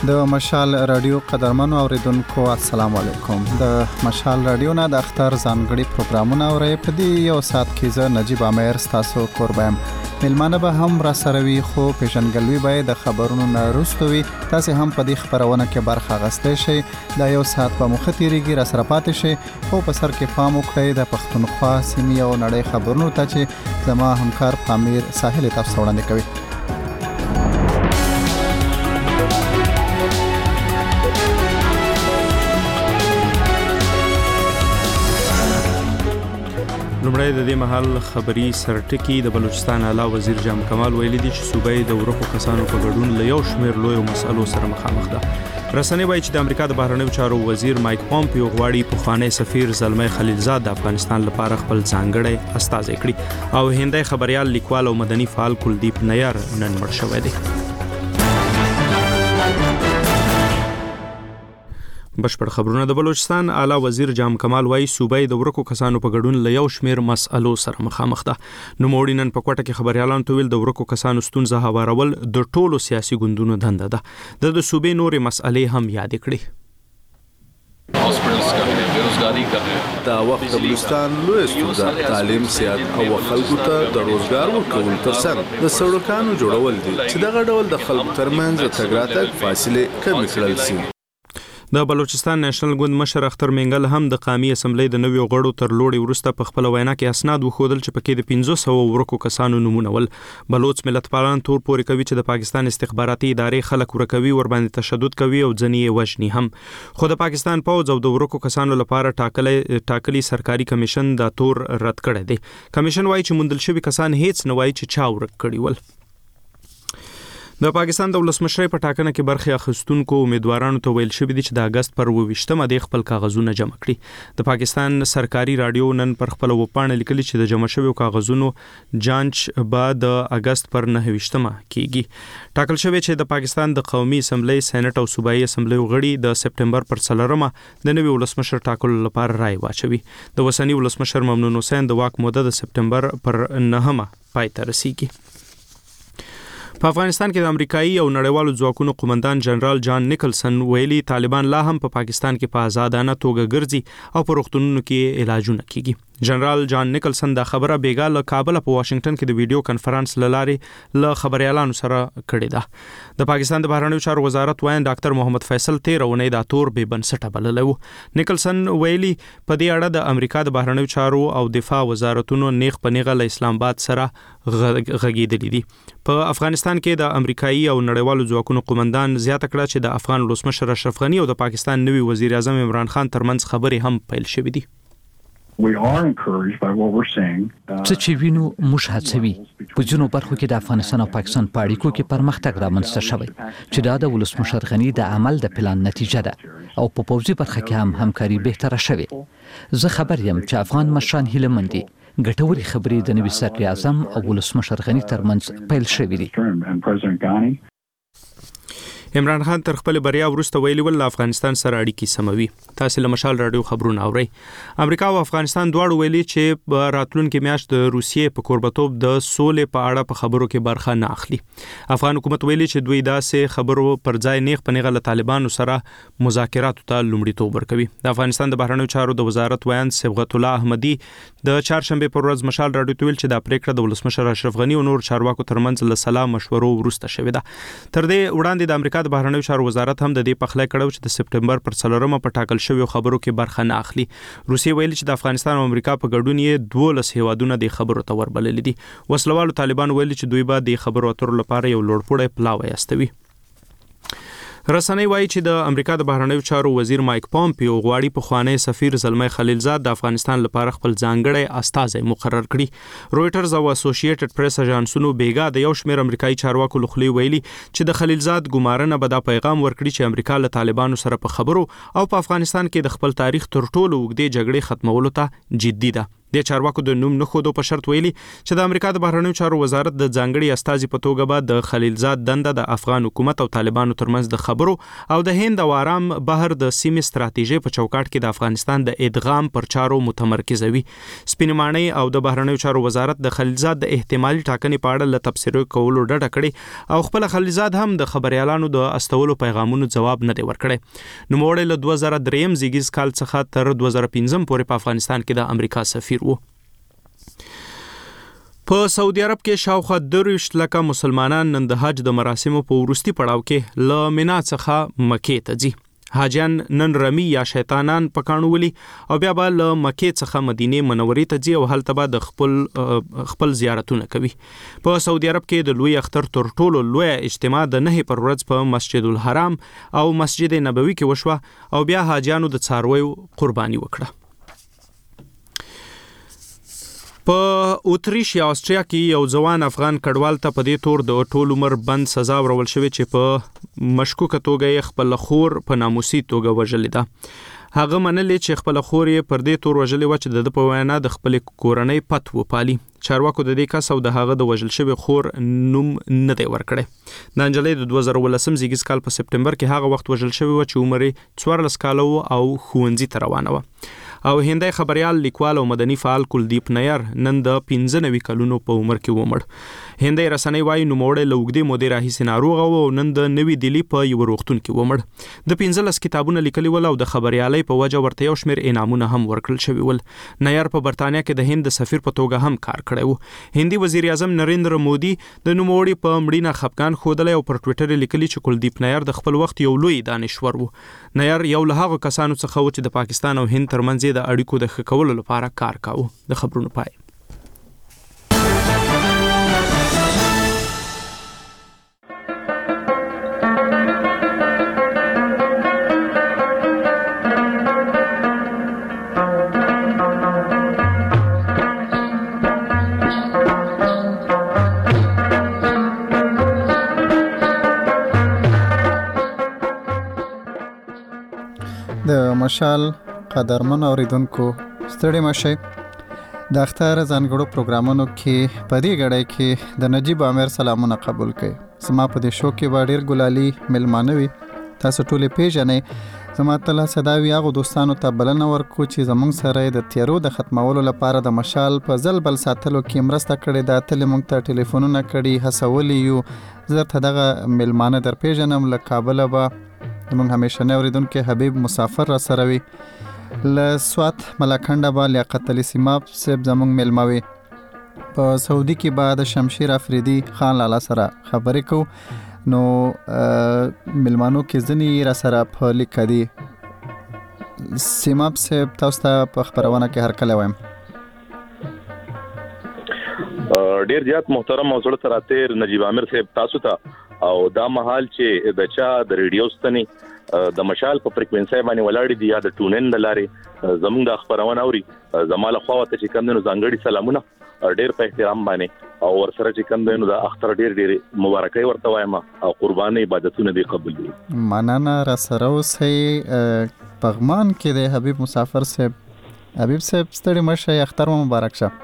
د مشال رادیو قدرمنو اوریدونکو السلام علیکم. د مشال رادیو نه د اختر ځانګړي پروګرامونه اورئ. په دې یو ساعت کې زه نجیب امیر تاسو قربایم. ملمانه به هم را سره وي خو پیژنګلوي به د خبرونو نه وروسته وي. تاسو هم په دې خبرونه کې برخه اخیستی شئ. دا یو ساعت په مخه تیریږي، را سره پاتې شئ. خو په سر کې پام وکړئ د پښتونخوا سیمې او نړۍ خبرونو ته چې زما همکار پامیر ساحل تاسو وړاندې کوي. لومړی د دې مهال خبري سرټکی د بلوچستان اعلی وزیر جام کمال ویلي دي چې صوبې د ورکو کسانو په ګډون له یو شمېر لوی مسالو سره مخامخ ده. رسنۍ وايي چې د امریکا د بهرنیو چارو وزیر مایک پومپیو غواړي پخوانی سفیر زلمي خلیلزاد د افغانستان لپاره خپل ځانګړی استازی کړي او هندي خبريال لیکوال او مدني فعال کلدیپ نیار نن مړ شوی دی. بشپړ خبرونه. د بلوچستان اعلی وزیر جام کمال وايي صوبې د ورکو کسانو په ګډون له یو شمېر مسالو سره مخامخ ده. نو موړي نن په کوټه کې خبريالانو ته ویل د ورکو کسانو ستونزه هوارول د ټولو سیاسي ګوندونو دنده ده. د صوبې نورې مسالې هم یاد کړې. دا وخت د بلوچستان لوی ستونزه تعلیم، صحت او خلکو ته د روزګار ورکول ترڅنګ د سړکانو جوړول دي چې دغه ډول د خلکو ترمنځ تګ راتګ فاصله کمې کړل شي. د بلوچستان نېشنل ګوند مشر اختر منګل هم د قومي اسمبلی د نویو غړو تر لوړې وروسته په خپل وینا کې اسناد وښودل چې پکې د 1500 ورکو کسانو نمونه ول. بلوچ ملت پالان تور پورې کوي چې د پاکستان استخباراتي ادارې خلک ورکوي، ور باندې تشدد کوي او ځنې یې وژني هم. خو د پاکستان پوځ او د ورکو کسانو لپاره ټاکلي سرکاري کمیشن دا تور رد کړی دی. کمیشن وايي چې موندل شوي کسان هیڅ نه وایي چې چا ورک کړي ول. د پاکستان د ولسمشر په ټاکنه کې برخه اخیستونکو امیدوارانو ته ویل شوی دی چې د اگست پر 28مه د خپل کاغذونه جمع کړي. د پاکستان سرکاري رادیو نن پر خپل وپاڼه لیکلي چې د جمع شویو کاغذونو جانچ بعد د اگست پر 29مه کیږي. ټاکل شوی چې د پاکستان د قومي اسمبلی، سېنات او صوبایي اسمبلی غړي د سپټمبر پر 4مه د نوي ولسمشر ټاکلو لپاره رائے واچوي. د وسنی ولسمشر ممنون حسین د واک موده د سپټمبر پر 9مه پای ته رسیږي. په افغانستان کې د امریکایي او نړیوالو ځواکونو قومندان جنرال جان نیکلسن ویلي طالبان لا هم په پاکستان کې په آزادانه توګه ګرځي او په روغتونونو کې علاجونه کیږي. جنرال جان نیکلسن دا خبره بیګا له کابل په واشنگټن کې د ویډیو کانفرنس لارې له خبريالانو سره کړې ده. د پاکستان د بهرنیو چارو وزارت وایي ډاکټر محمد فیصل 13 اونۍ دا تور به بنسټه بللی و. نیکلسن ویلي په دې اړه د امریکا د بهرنیو چارو او دفاع وزارتونو نیغ په نیغه له اسلام آباد سره غږیدلې دي. په افغانستان کې د امریکایي او نړیوالو ځواکونو قومندان زیاته کړه چې د افغان ولسمشر اشرف غنی او د پاکستان نوي وزیر اعظم عمران خان ترمنځ خبرې هم پیل شوې دي. څه چې وینو موږ هڅوي په ځینو برخو کې د افغانستان او پاکستان په اړیکو کې پرمختګ رامنځته شوی چې دا د ولسمشر غنی د عمل د پلان نتیجه ده او په پوځي برخه کې هم همکاري بهتره شوه. زه خبر یم چې افغان مشران هیله مند دي. ګټوري خبرې د نوي صدر اعظم او ولسمشر غنی ترمنځ پیل شوې دي. عمران خان تر خپل بریا وروسته ویلي ول افغانستان سره اړیکې سموي. تاسو له مشال رادیو خبرونه اورئ. امریکا او افغانستان دواړو ویلي چې راتلونکي میاشت د روسیې په کوربتوب د سولې په اړه په خبرو کې برخه نه اخلي. افغان حکومت ویلي چې دوی داسې خبرو پر ځای نیغ په نیغه له طالبانو سره مذاکراتو ته لومړیتوب ورکوي. د افغانستان د بهرنیو چارو د وزارت ویان صبغت الله احمدي د چهارشنبه پر ورځ مشال رادیو ته ویل چې د پریکړه د ولسمشر اشرف غنی او نور چارواکو ترمنځ له سلا مشورو وروسته شوې ده. تر دې وړاندې د امریکا د بهرنیو چارو وزارت هم د دې پخلی کړو چې د سپټمبر پر 4مه په ټاکل شویو خبرو کې برخه نه اخلي. روسیې ویلي چې د افغانستان او امریکا په ګډون یې 12 هیوادونه د خبرو ته وربللي دي. وسلوالو طالبان ویلي چې دوی به د خبرو اترو لپاره یو لوړپوړی پلاوی استوي. رسنۍ وايي چې د امریکا د بهرنیو چارو وزیر مایک پومپیو غواړي پخوانی سفیر زلمي خلیلزاد د افغانستان لپاره خپل ځانګړی استازی مقرر کړي. رويټرز او اسوسییټډ پریس اژانسونو بیګا د یو شمېر امریکایي چارواکو لخوا ویلي چې د خلیلزاد ګمارنه به دا پیغام ورکړي چې امریکا له طالبانو سره په خبرو او په افغانستان کې د خپل تاریخ تر ټولو اوږدې جګړې ختمولو ته جدي ده. د چارواکو د نوم نه خودو په شرط ویلي چې د امریکا د بهرنیو چارو وزارت د ځانګړي استازي په توګه به د خلیلزاد دنده د افغان حکومت او طالبانو ترمنځ د خبرو او د هند او آرام بحر د سیمې ستراتیژي په چوکاټ کې د افغانستان د ادغام پر چارو متمرکز وي. سپینماني او د بهرنیو چارو وزارت د خلیلزاد د احتمالي ټاکنې په اړه له تبصرو کولو ډډه کړې او خپل خلیلزاد هم د خبريالانو د استولو پیغامونو جواب نه دی ورکړی. نو موړ له 2003 زیږیز کال څخه تر 2015 پورې په افغانستان کې د امریکا سفیر وو. په سعودي عرب کې شاوخوا 23 لکه مسلمانان نن د حج د مراسمو په وروستي پړاو کې له مینا څخه مکې ته ځي. حاجیان نن رمی یا شیطانان پکانولي او بیا به له مکې څخه مدینه منورې ته ځي او هلته به د خپل زیارتونه کوي. په سعودي عرب کې د لوی اختر تر ټولو لوی اجتماع د 9 پر ورځ په مسجد الحرام او مسجد نبوي کې وشوه او بیا حاجیانو د څارویو قرباني وکړه. په اتریش یا استریا کې یو ځوان افغان کډوال ته په دې تور د ټول عمر بند سزا ورول شوې چې په مشکوکه توګه خپل خور په ناموسي توګه وژلې ده. هغه منلې چې خپل خور یې پر دې تور وژلې و چې د په وینا د خپل کورنۍ پت وپالي. چارواکو د دې کس او د هغه د وژل شوی خور نوم نه دی ورکړی. د انجلۍ د 2018 زیږیز کال په سپټمبر کې هغه وخت وژل شوی و چې عمر یې 14 کاله او ښوونځي ته روانه و. او هندي خبريال لیکوال او مدني فعال کلدیپ نیر نن د 95 کلونو په عمر کې ومړ. هندي رسنۍ وايي نو موړ له وګړي مودې راهیسې ناروغ او نن د نوې دلی په یو روغتون کې ومړ. د 15 کتابونه لیکلي ول او د خبريالۍ په وجه ورته یو شمېر انعامونه هم ورکړل شوی ول. نیر په برتانیا کې د هند سفیر په توګه هم کار کړی و. هندي وزیر اعظم نریندر مودي د نوموړي په مړینه خفقان خوده او پر ټوئیټر لیکلي چې کلدیپ نیر د خپل وخت یو لوی دانشور و. نیر یو له هغه کسانو څخه و چې د پاکستان او هند ترمنځ د اړیکو د ښه کولو لپاره کار کاوه. د خبرونو پای. د مشال قدرمن اوریدونکو ستړي مشي د اختر ځانګړو پروګرامونو کې په دې غړې کې د نجیب عامر سلامونه قبول کړي. سما په دې شو کې وړیر ګلالي ملمانوي تاسو ټولې پیژنې. زما تل صداوي هغه دوستانو ته بلنه ورکو چې زمونږ سره د تیرو د ختمولو لپاره د مشال په ځل بل ساتلو کې مرسته کړې ده. تل موږ ته ټلیفونونه کړي هڅولي یو. زه ته دغه ملمانه در پیژنم. له کابل به زمونږ همیشنه اوریدونکو حبیب مسافر را سره وي. له سوات ملکند به لیاقت علي سیماب صاحب زمونږ ملموي. په سعودي کې به د شمشیر افریدي خان لالا سره خبرې کو. نو ملمانو کې ځنی را سره په لیک دي. سیماب صاحب تاسو ته په خبرونه کې هر کله وایم. ډیر زیات محترم او زړه سره تیر نجیب عامر صاحب تاسو ته او دا محل چې د چا د ریډیو ستنی د مشال په فریکوئنسي باندې ولاړ دي یا د ټونن د لارې زموږ د خبرونه اوري زماله خو ته چې کندنو ځانګړي سلامونه ډیر په احترام باندې او ورسره چې کندنو د اختر ډیر مبارکي ورته وایم او قرباني عبادتونه دي قبول دي. مننه را سره اوسې پغمان کې د حبیب مسافر صاحب. حبیب صاحب ستړي مشه اختر مبارک شه.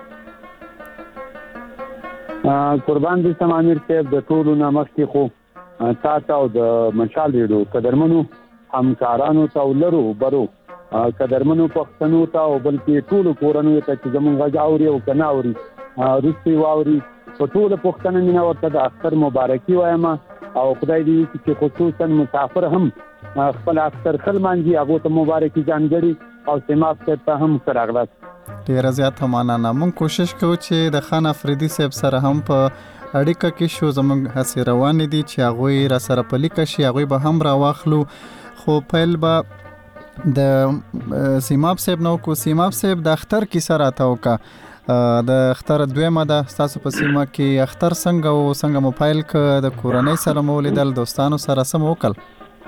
قربان دي سمامیر صاحب د ټولو نامخکې خو تاسو او د مشال ریډیو قدرمنو همکارانو ته ولرو برو قدرمنو پښتنو ته او بلکې ټولو کورنو ته چې زمونږ غږ اوري او کنه اوري روسي واوري په ټولو پښتنو مینا ورته د اختر مبارکي وایم او خدای دې چې خصوصا مسافر هم خپل اختر خلمانجي هغه ته مبارکي ځانګړي او سیماب ته هم سره اغلاس. ډیر زیات مننه. مونږ کوشش کوو چې د خان افریدي صاحب سره هم په اړیکه کې شو. زمونږ هڅې روانې دي چې هغوی را سره په لیکه شي. هغوی به هم را واخلو. خو پیل به د سیماب صاحب نو کو. سیماب صاحب د اختر کیسه راته وکړه. د اختر دویمه ده ستاسو په سیمه کې اختر څنګه او څنګه موبایل ک د کورنۍ سره مولیدل دوستانو سره سم وکړ.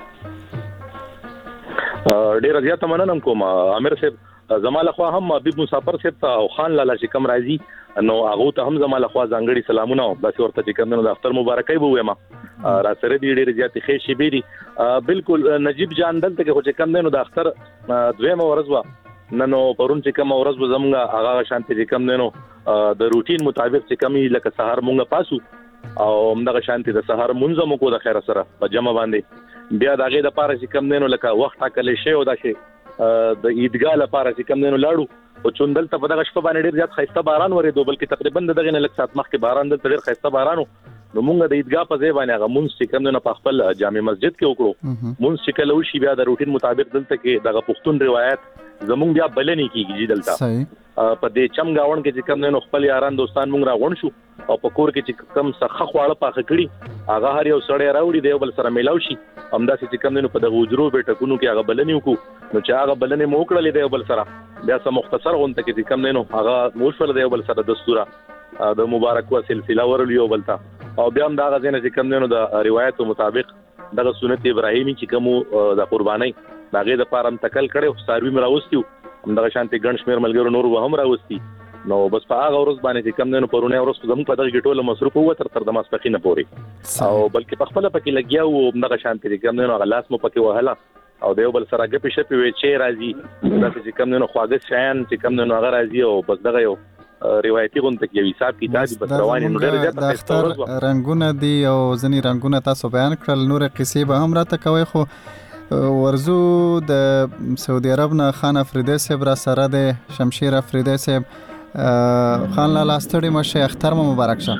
ډیر زیات مننه کوم عامر صاحب. زماله خو هم حبیب مسافر صاحب ته او خان لالا چې کم راځي نو هغه ته هم زماله خو ځانګړي سلامونه او بس ورته چې کوم د اختر مبارکي به وایم. را سره دې ډېر زیات ښه شي بيري. بالکل نجیب جان دلته کې چې کوم د اختر دویمه ورځ وا نن پرون چې کوم ورځ زمونږ هغه شانتي چې کوم نو د روټین مطابق چې کمی لکه سحر مونږه پاسو او همدغه شانتي د سحر مونږه مو کو د خیر سره په جمع باندې بیا دغه د پاره چې کوم نو لکه وخت ټاکل شي او دا شي د عیدګاه لپاره چې کوم نو لاړو او چوندل ته په دغه شپه باندې ډیر زیات خسته باران ورېدو بلکې تقریبا دغه نه لک سات مخکې باران د ډیر خسته بارانو نو مونږ د عیدګاه په ځای باندې هغه مونږ چې کوم نه په خپل جامع مسجد کې وکړو مونږ چې کله وشي بیا د روټین مطابق دلته کې دغه پښتون روایت زمونږ بیا بلنې کیږي دلته په دې چم گاون کې چې کوم نه خپل یاران دوستان مونږ راغون شو او په کور کې چې کوم سخه خواړه پاخه کړي هغه هر یو سړی راوړي دی بل سره میلاو شي همدا چې کوم نه په دغه وجرو به ټکونو کې هغه بلنې وکړو نو چې هغه بلنې مو کړلې دی بل سره بیا سم مختصر غونډه کې کوم نه هغه موشل دی بل سره دستوره د مبارک وا سلسله ورلیو بلتا او بیا هم دا غزنه چې کوم نه د روایتو مطابق دغه سنت ابراهیمی چې کوم د قرباني دغه د پارم تکل کړي ساروی مراوستیو همدغه شانتي ګڼ شمیر ملګرو نور هم راوستي نو بس په هغه ورځ باندې چې کم نه پرونه ورځ زموږ په دغه ټوله مصروف وو تر د ماسپخینه پوري او بلکې په خپل پکې لګیا وو همدغه شانتي کم نه غلاس مو پکې وهله او دیو بل سره ګپې شپې وی چې راځي دا چې کم نه خواږه شین چې کم نه هغه راځي او بس دغه یو روایتي غونډه کې یو حساب کتاب بس رواني نو ډېر زیات اختر رنگونه دي او ځنی رنگونه تاسو بیان کړل نور قصې به هم راته کوي خو ورزو د سعودي عرب نه خان افریدی صاحب را سره د شمشیر افریدی صاحب خان لالا ستړي مشه اختر مبارک شه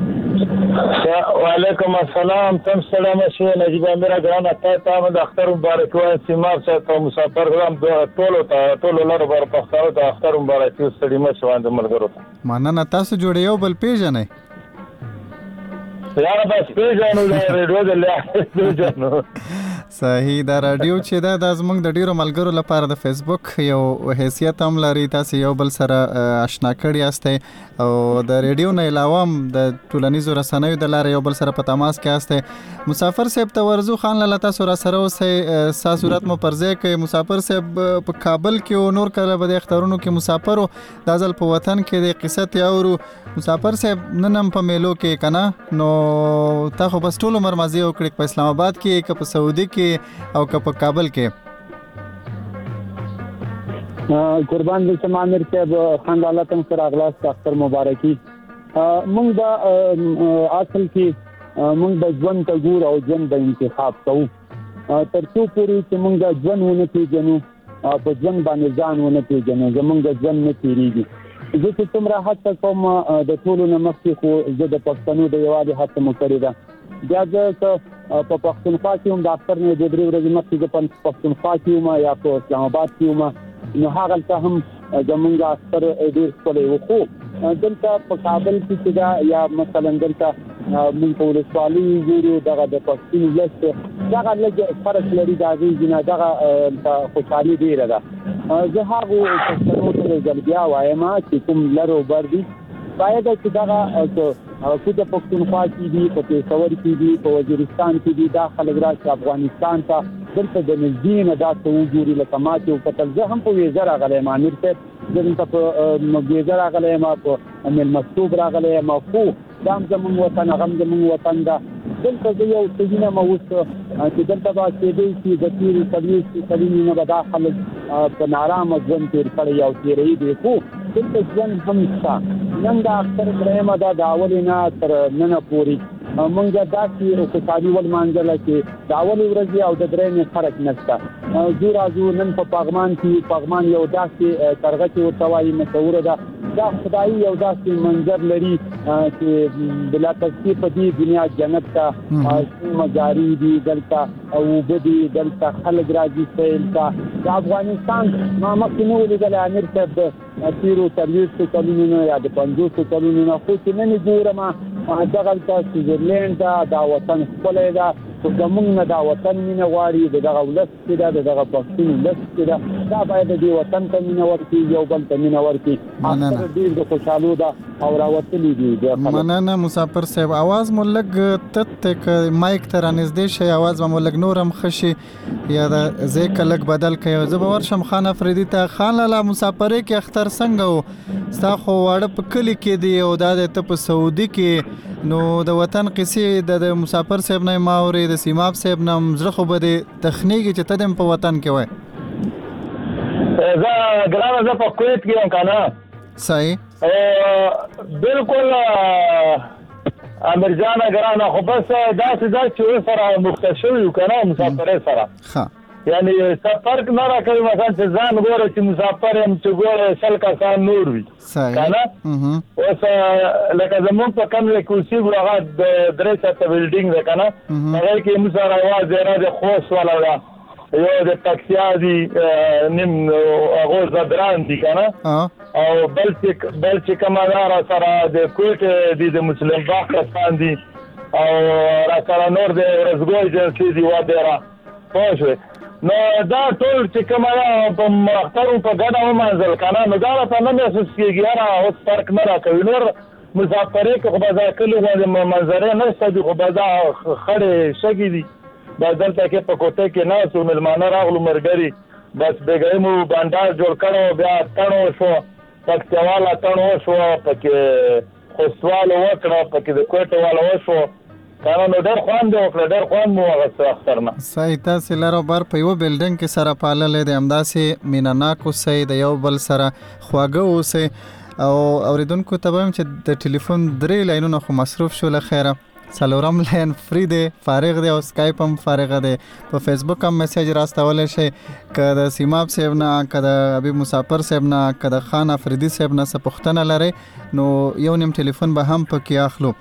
وعلیکم السلام تم سلام شه نجیب امیر ګران ته د اختر مبارک وای سیمار ته مسافر غرام ټولو لار بار پختاو ته اختر مبارک ستړي مشه واند ملګرو مننه تاسو جوړیو بل پیژنې یاره بس پیژنو د ریډیو د پیژنو صحیح دا رادیو چې دا د زمونږ د ډیرو ملګرو لپاره د فیسبوک یو حیثیت هم لري تاسو یو بل سره آشنا کړی یاستئ او د ریډیو نه علاوه هم د ټولنیزو رسنیو د لارې یو بل سره په تماس کې یاستئ مسافر صاحب ته ورزو خان لاله تاسو را سره اوسئ سا صورت مو پرځای کوي مسافر صاحب په کابل کې او نور کله به د اخترونو کې مسافر د ځل په وطن کې د قصه تیاورو مسافر صاحب ننم په میلو کې کنه نو تاسو بس ټول عمر مازی وکړي په اسلام آباد کې که په سعودي کې او که په کابل کې قربان دې سم امیر صاحب خان لاله تم سره اغلاس اختر مبارکي مونږ د اصل کې مونږ د ژوند ته ګور او ژوند د انتخاب کوو ترڅو پورې چې مونږ د ژوند ونه پیژنو په ژوند باندې ځان ونه پیژنو زمونږ د ژوند نه تیریږي زه چې څومره هڅه کوم د ټولو نه مخکې خو زه د پښتنو د یووالي هڅه مو کړې ده بیا زه په پښتونخوا کې هم د اختر نه د 3 ورځې مخکې د پښتونخوا کې هم یا په اسلام آباد کې هم نو هغه هم زمونږ اختر ډېر ښکلی و خو دلته په کابل کې دا یا مثلا دلته موږ په ولسوالۍ ګورو دغه د پښتون ولس دغه لږ فرق لري د هغې نه دغه خوشحالي ډېره ده زه هغو پښتنو ته ځل بیا وایم چې کوم لر او بر دي باید چې دغه که د پښتونخوا کې دي په پېښور کې دي په وزیرستان کې دي دا خلک راشي افغانستان ته دلته د نږدې نه دا څه وګوري لکه ما چې وکتل زه هم په ویزه راغلی یم امیر صاحب زه دلته په ویزه راغلی یم په میلمستوب راغلی یم خو دا هم زموږ وطن هغه هم زموږ وطن ده دلته زه یو څه وینم اوس چې دلته به کېدی شي د تېرې 40 کلونو نه به دا خلک په نارامه ژوند تېر کړی او تېروي دی خو دلته ژوند هم شته نن د اختر درېیمه ده د اولې نه تر ننه پورې مونږ داسې خوشحالي ولمانځله چې د اولې ورځې او د درېیمې فرق نشته زه راځو نن په پغمان کې پغمان یو داسې ترغه چې ورته وایي مشهوره ده دا خدایي یو داسې منظر لري چې بلا تفصیل په دې دنیا جنت ته مزاري دي دلته او اوبه دي دلته خلک راځي سیل ته د افغانستان ما مخکې نه ولیدلی امیر صاحب د تېرو 40 کلونو نه یا د 50 کلونو نه خو چې نن یې ګورم دغلته سویزرلینډ ده دا وطن ښکلی ده خو زمونږ نه دا وطن مینه غواړي د دغه ولس چې ده د دغه پښتون ولس چې ده دا باید دې وطن ته مینه ورکړي یو بل ته مینه ورکړي اختر ډېر د خوشحالو ده او راوتلي دي مننه مسافر صاحب आवाज مو لږ تت ک مایک ته رانږدې شي आवाज مو لږ نورم خشي یا د ځای کلک بدل کړي زه به ورشم خان افریدی ته خان لاله مسافرې کې اختر څنګه و ستا خو واړه په کلي کې دی او دا د ته په سعودي کې نو د وطن قصې د مسافر صاحب نه ما اوري د سیماب صاحب نه زړه خو به د تخنیږي چې ته دم په وطن کې وای زه ګرانه زه په کویت کې یم کنه. صحیح. بالکل امیر جان ګرانه خو بس داسې دا چې سره مختص شوی کنه مسافر سره. ها. یعنی سفر نه راکوي مثلا چې ځان ګوره چې مسافر يم چې ګوره شل کسان نور وي. صحیح. کنه. اوس لکه زمون په کوم لیکوسی هغه درې چاته بلډینګ ده کنه. هغه کې موږ سره आवाज راځي خوش ولا یو د تاکسیادي نیم هغه زدران دي کنه. او بل چې کمادار سره د کوټ د مسلم باغ کسان دي او را سره نور د رزګوي جنسي دی و ډیره پوه. نو دا ټول چې کمایا په مختارو په ګډه ومنځل کنه نو دا په نه محسوس کیږي را اوس فرق نه راکوي. نور مسافرې کې خو به ځکه له منظره نه ستدي خو به دا خړې شګي دي بدل ته کې په کوټه کې نه سو ملمانه راغلو مرګري بس بګایمو بانداز جوړ کړو بیا تڼو شو پکتیواله تڼو شو پکې خوستوال وکړه پکې د کوټه والا وشو کنه نو ډېر خوان دی وکړه ډېر خوان مو هغه اخترنا. صحیح. تاسو لاره بار په یو بلډینګ کې سره پاللې د امداسي میناناکو سي د یو بل سره خواګه اوسه او اوریدونکو ته هم چې د ټلیفون 3 لاینونه خو مصروف شو لخيره څلورم لاین فری دی فارغ دی او اسکایپ هم فارغ دی. په فیسبوک هم میسج راستول شي کده سیماب صاحب نه کده ابي مسافر صاحب نه کده خان افریدي صاحب نه سپختنه لري نو یو نیم ټلیفون به هم پکې اخلو.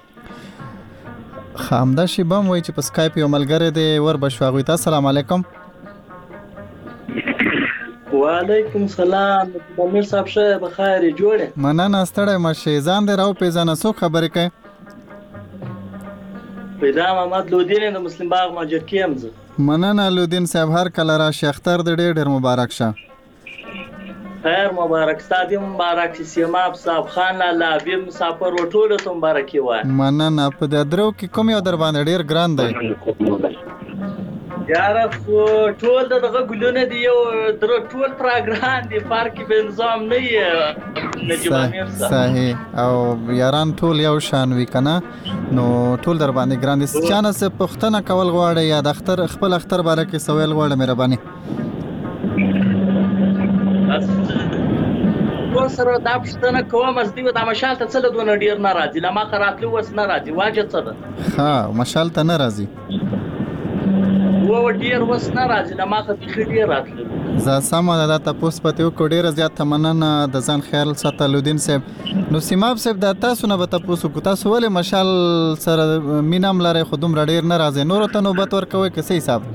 خامدا شی بم وای چې په اسکایپ یو ملګری دی ور بشواغوي. السلام علیکم. وعلیکم سلام. امیر صاحب شه بخیر جوړه. مننه ستړی مشه ځان دې راو پیژنه سو خبرې کوي. پیدا محمد لودین د مسلم باغ ماجر کیم زه. مننه لودین صاحب هر کله را شختر د ډېر مبارک شه. خیر مبارک ستاسو مبارک سیماب صاحب خان لا بي مسافر وټول ته مبارک وای. مننه په درو کې کوم یو در باندې ډېر ګران دی. یار ټول دغه ګلونه دی یو در ټول پروګرام دی پارک به نظام نه یې نجیب امیر صاحب. صحیح. او یاران ټول یو شان وی کنه نو ټول در باندې ګران دي. چانه څه پښتنه کول غواړي یا د اختر خپل اختر باره کې سوال غواړي مهرباني. و سره دا پښتنه کوم از دی د مشال ته څل دونه ډیر ناراضي لما قراتلو وس ناراضي واجب څه ده. ها مشال ته ناراضي و ډیر وس ناراضي لما ته ډیر راتلو. زه سم دا تاسو پته کو ډیر زیات تمننه د ځان خیال ساتلودین صاحب. نو سیماب صاحب د تاسو نه به تاسو کو تاسو ولې مشال سره مینام لري خودم ډیر ناراضي نور ته نوبت ورکوي کې صحیح حساب.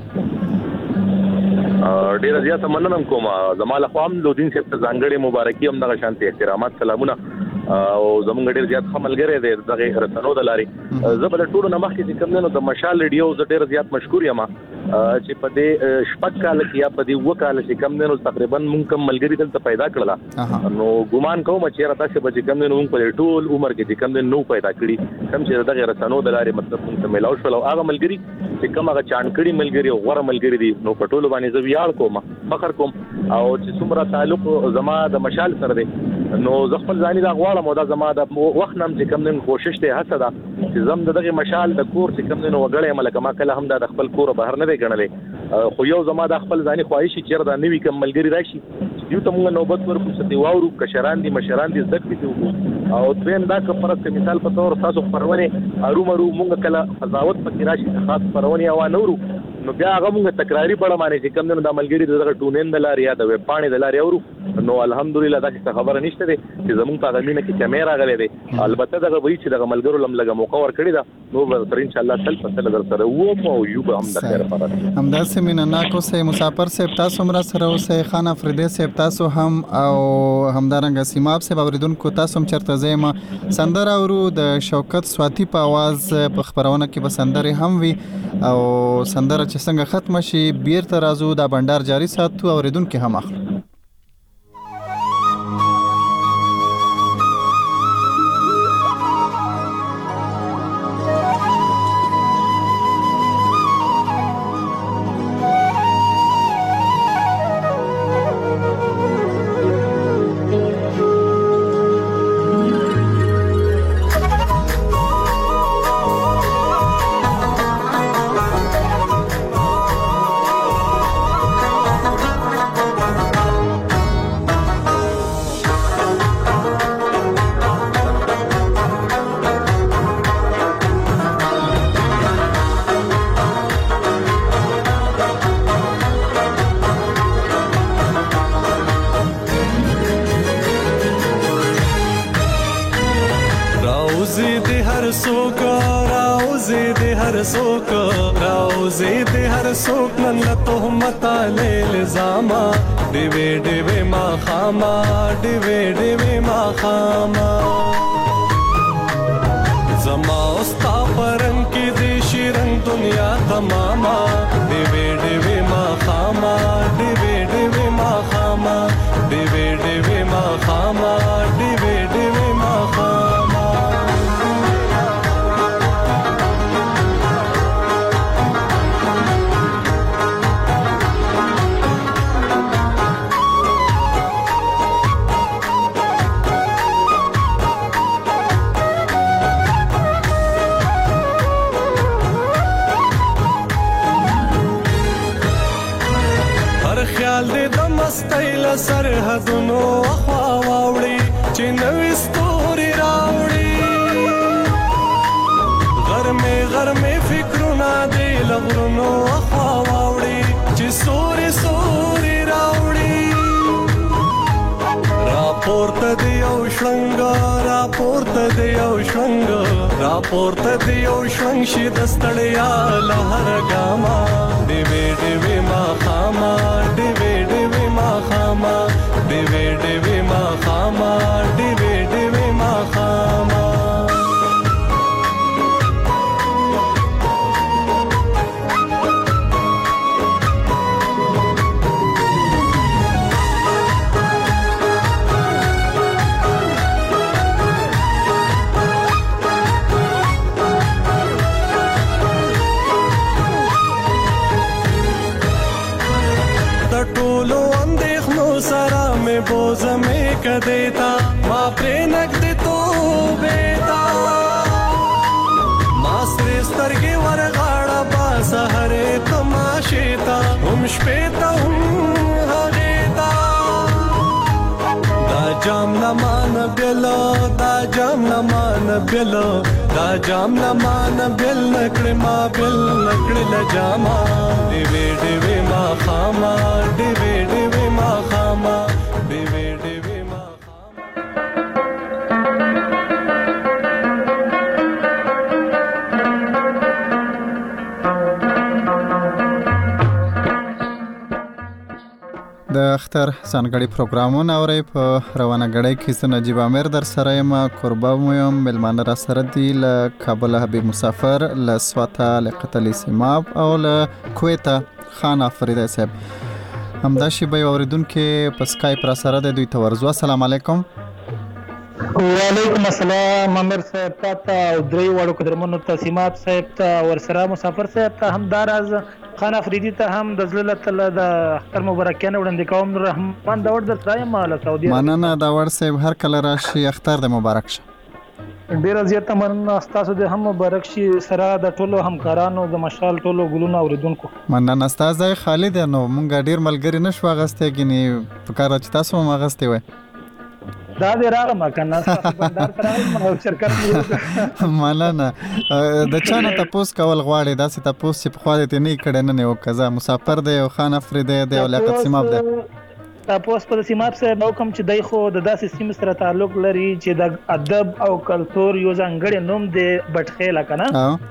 ډیر زیات مننه کوم زماله خو هم لودین صاحب ته ځانګړي مبارکي هم دغه شانتي احترامات سلامونه او زمونږ ډیر زیات خملګری دی دغه رسنو د لاري زبل ټولو نمخ کې کوم نه د مشال ریډیو ز ډیر زیات مشکور یم چې په دې شپږ کال کې یا په دې وکاله چې کوم نه تقریبا مونږ کوم ملګری دلته پیدا کړل نو ګومان کوم چې راته چې به کوم نه مونږ په ټول عمر کې کوم نه نو پیدا کړی کوم چې دغه رسنو د لاري مطلب مونږ ته ملاو شو او هغه ملګری چې کوم هغه چانکړي ملګری او غوړه ملګری دي نو په ټولو باندې زه ویاړ کوم فخر کوم او چې څومره تعلق زما د مشال سره دی نو زه خپل ځاني دا غواړم او دا زما د وخت نام چې کوم نه کوشش ته هڅه ده چې زم دغه مشال د کور چې کوم نه وګړې ملک ما کله هم د خپل کور بهر نه غنلې خو یو زما د خپل ځاني خواهشي چې دا نوې کوم ملګری راشي یو ته موږ نوبت ورکو چې دی واورو کشران دي مشران دي زکه دي او دویم دا که پرسته مثال په تور تاسو پرونه ارومرو موږ کله قضاوت پکې راشي خاص پرونه او نورو نو بیا هغه موږ تکراری بڑا باندې چې کوم نه د ملګری دغه ټونین د لاري یا د ویب پاڼې د لاري اورو نو الحمدلله دا څه خبره نشته دي چې زموږ په غمینه کې کیمرا غلې دي البته دغه وی چې دغه ملګرو لم لګه موقع ور کړی دا نو تر ان شاء الله تل په تل در سره وو او یو به هم د خیر پاره همدا سیمه ناکو سه مسافر صاحب تاسو مرا سره اوسه خان افریدی صاحب تاسو هم او همدارنګ سیماب صاحب اوریدونکو تاسو هم چرته زما سندر اورو د شوکت سواتی په आवाज په خبرونه کې بسندره هم وی او سندره چې څنګه ختم شي بیرته راځو دا بندر جاری ساتو اوریدونکو هم اخلو زید هر سوک راو زید هر سوک راو زید هر سوک نن تهمت علی الزاما دیوی دیوی ما خاما دیوی دیوی ما خاما زما استا پرن کی دی شیرن دنیا تماما دیوی دیوی ما خاما دیوی دیوی ما خاما دیوی دیوی ما خاما دیوی دیوی ما خاما خیال دې د مستۍ له سرحدونو اخوا واوړي چې نوې ستوري راوړي غرمې فکرونه دې له غرونو اخوا واوړي چې سوري سوري راوړي راپورته دې یو شړنګ راپورته دې یو شړنګ راپورته دې یو شړنګ شي د ستړیا له هر ګاما دیوی دیوی ما خاما دیوی دیوی ما خاما دیوی دیوی ما خاما دیوی دیوی ما خاما ټولو اندېښنو سره مې بوز مې کدیتا ما پرې نګد تو بیتا ما سره سترګې ورغاړه با سحرې تماشې تا هم شپې ته هم هغېتا دا جام نمان بلو دا جام نمان بلو دا جام نمان بل نکړې ما بل نکړې لجاما دیوی دیوی ما خاما دیوی دیوی ما خاما دیوی دیوی ما د اختر ځانګړي پروګرامونه اورئ په روانه غړۍ کې زه نجیب عامر در سره یم قربا مو یم ملمانه را سره دي له کابل حبیب مسافر له سواته لیاقت علي سیماب او له کویته خان افریدی صاحب همدا شی به اوریدونکو په سکایپ را سره د دوی ته ورزو السلام علیکم وعلیکم السلام عامر صاحب ته او درې وړو قدرمنو ته سیماب صاحب ته ورسره مسافر صاحب ته هم داراز خان افریدی ته هم د زړه تعالی د اختر مبارکانه وړاندې کوم رحمان داور در سره ما له سعودي مننه داور صاحب هر کله راشي اختر د مبارک شه ډیر زیاته مننه تاسو د هم مبارک شي سره د ټولو همکارانو د مشال ټولو ګلونو اوریدونکو مننه استاد خالد نو مونږ ډیر ملګری نشو غسته غني فکر چې تاسو ما غسته وای دا دې راغم کنه تاسو بندر سره شرکت مننه د چانه تاسو کول غواړي داسې تاسو چې په خوا دې نه کړه نه یو کزا مسافر دی او خان افریدی دی او لیاقت سیماب دی تاسو په سیماب سره حکم چې دای خو د داسې سیم سره تعلق لري چې د ادب او کلچر یو ځانګړی نوم دی بټخېلا کنه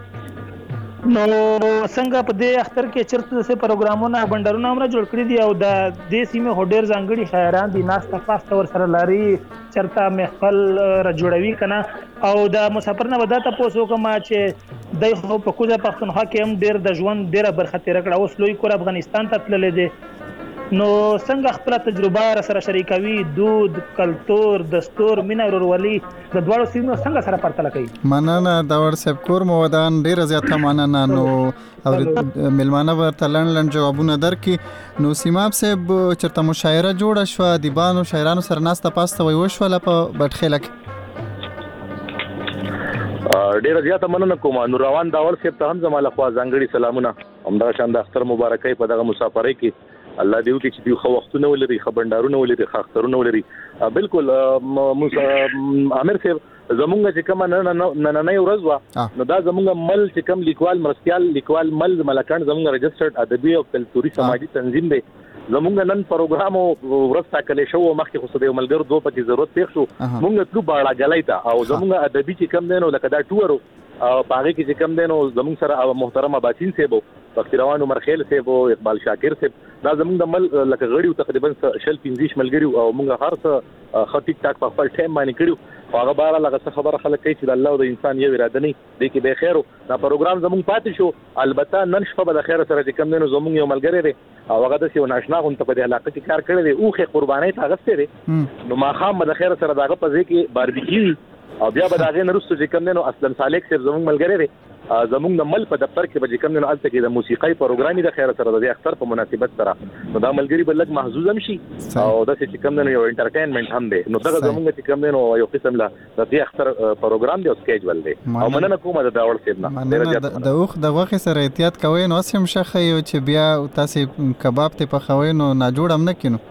نو څنګه په دې اختر کې چرته څه پروګرامونه بندرونه هم جوړ کړی دي او د دې سیمه هډیر ځانګړي خیران دي ناسته پاسته ور سره لاري چرته محفل را جوړوي کنه او د مسافر نه ودا تاسو کوم چې دای خو په کوزه پښتونخوا کې هم ډیر د ژوند ډیره برخه تیر کړه اوس لوی کور افغانستان ته تللی دی نو څنګه خپل تجربه سره شریکوي دود کلچر دستور مینا ورولي د دوړو سیمو څنګه سره پرتله کوي مننه داور صاحب کور مودان ډیر زیاته مننه نو او ملمانه ورته لړن جوابونه درکې نو سیماب صاحب چرته مشاعره جوړه شو دیبانو شاعرانو سره ناسته پاسته وي وشوله په بټخېله کې ډیر زیاته مننه کوم نو روان داور صاحب ته هم زماله خوا ځانګړي سلامونه همدا شان د اختر مبارکي په دغه مسافرۍ کې الله دې وکړي چې دوی خو وختونه ولري خبردارونه ولري اخترونه ولري بالکل عامر صاحب زمونږ چې کوم نه ورځ وا نو دا زمونږ مل چې کوم لیکوال مرستيال لیکوال مل ملکان زمونږ رجسټرډ ادبي او کلتوري سماجی تنظیم دی زمونږ نن پروګرام ورسته کله شو مخکې خو د ملګرو دوه پکې ضرورت پیښ شو مونږ تلو باړه غلای ته او زمونږ ادبي چې کم دینو لکه دا ټورو پاره کې چې کم دینو زمونږ سره محترم اباسین صاحب پختیروان عمر خیل صاحب او اقبال شاکر صاحب دا زمونږ د مل لکه غړیو تقریبا 15 ملګریو او مونږ هر څه خټیک ټاک په خپل ټایم باندې کړیو هغه بار لغه خبره خلک کوي چې د الله او د انسان یو اراده نه دی کې به خیر دا پروګرام زمونږ پاتې شو البته نن شپه به د خیر سره چې کم دینو زمونږ یو ملګری دی او هغه د یو ناشنا غونډه په علاقه کې کار کړی دی اوخه قربانای ته غسته دی نو ما خام د خیر سره داغه په ځای کې باربیکیو او بیا به داغه نرسته چې کم دینو اسلم صالح صاحب زمونږ ملګری دی زمونږ د مل په دفتر کې به کوم نه الته کې د موسیقي پروګرامي د خیر سره د اختر په مناسبت سره نو دا ملګری بل لګ محظوظ هم شي او د چې کوم نه یو انټرټینمنت هم دی نو دا زمونږ چې کوم نه یو قسم لا د دې اختر پروګرام دی او سکیجول دی او مننه کومه د داول سیب نه د اوخ د وخت سره احتیاط کوئ نو سم شخه یو چې بیا تاسو کباب ته پخوي نو نه جوړم نه کینو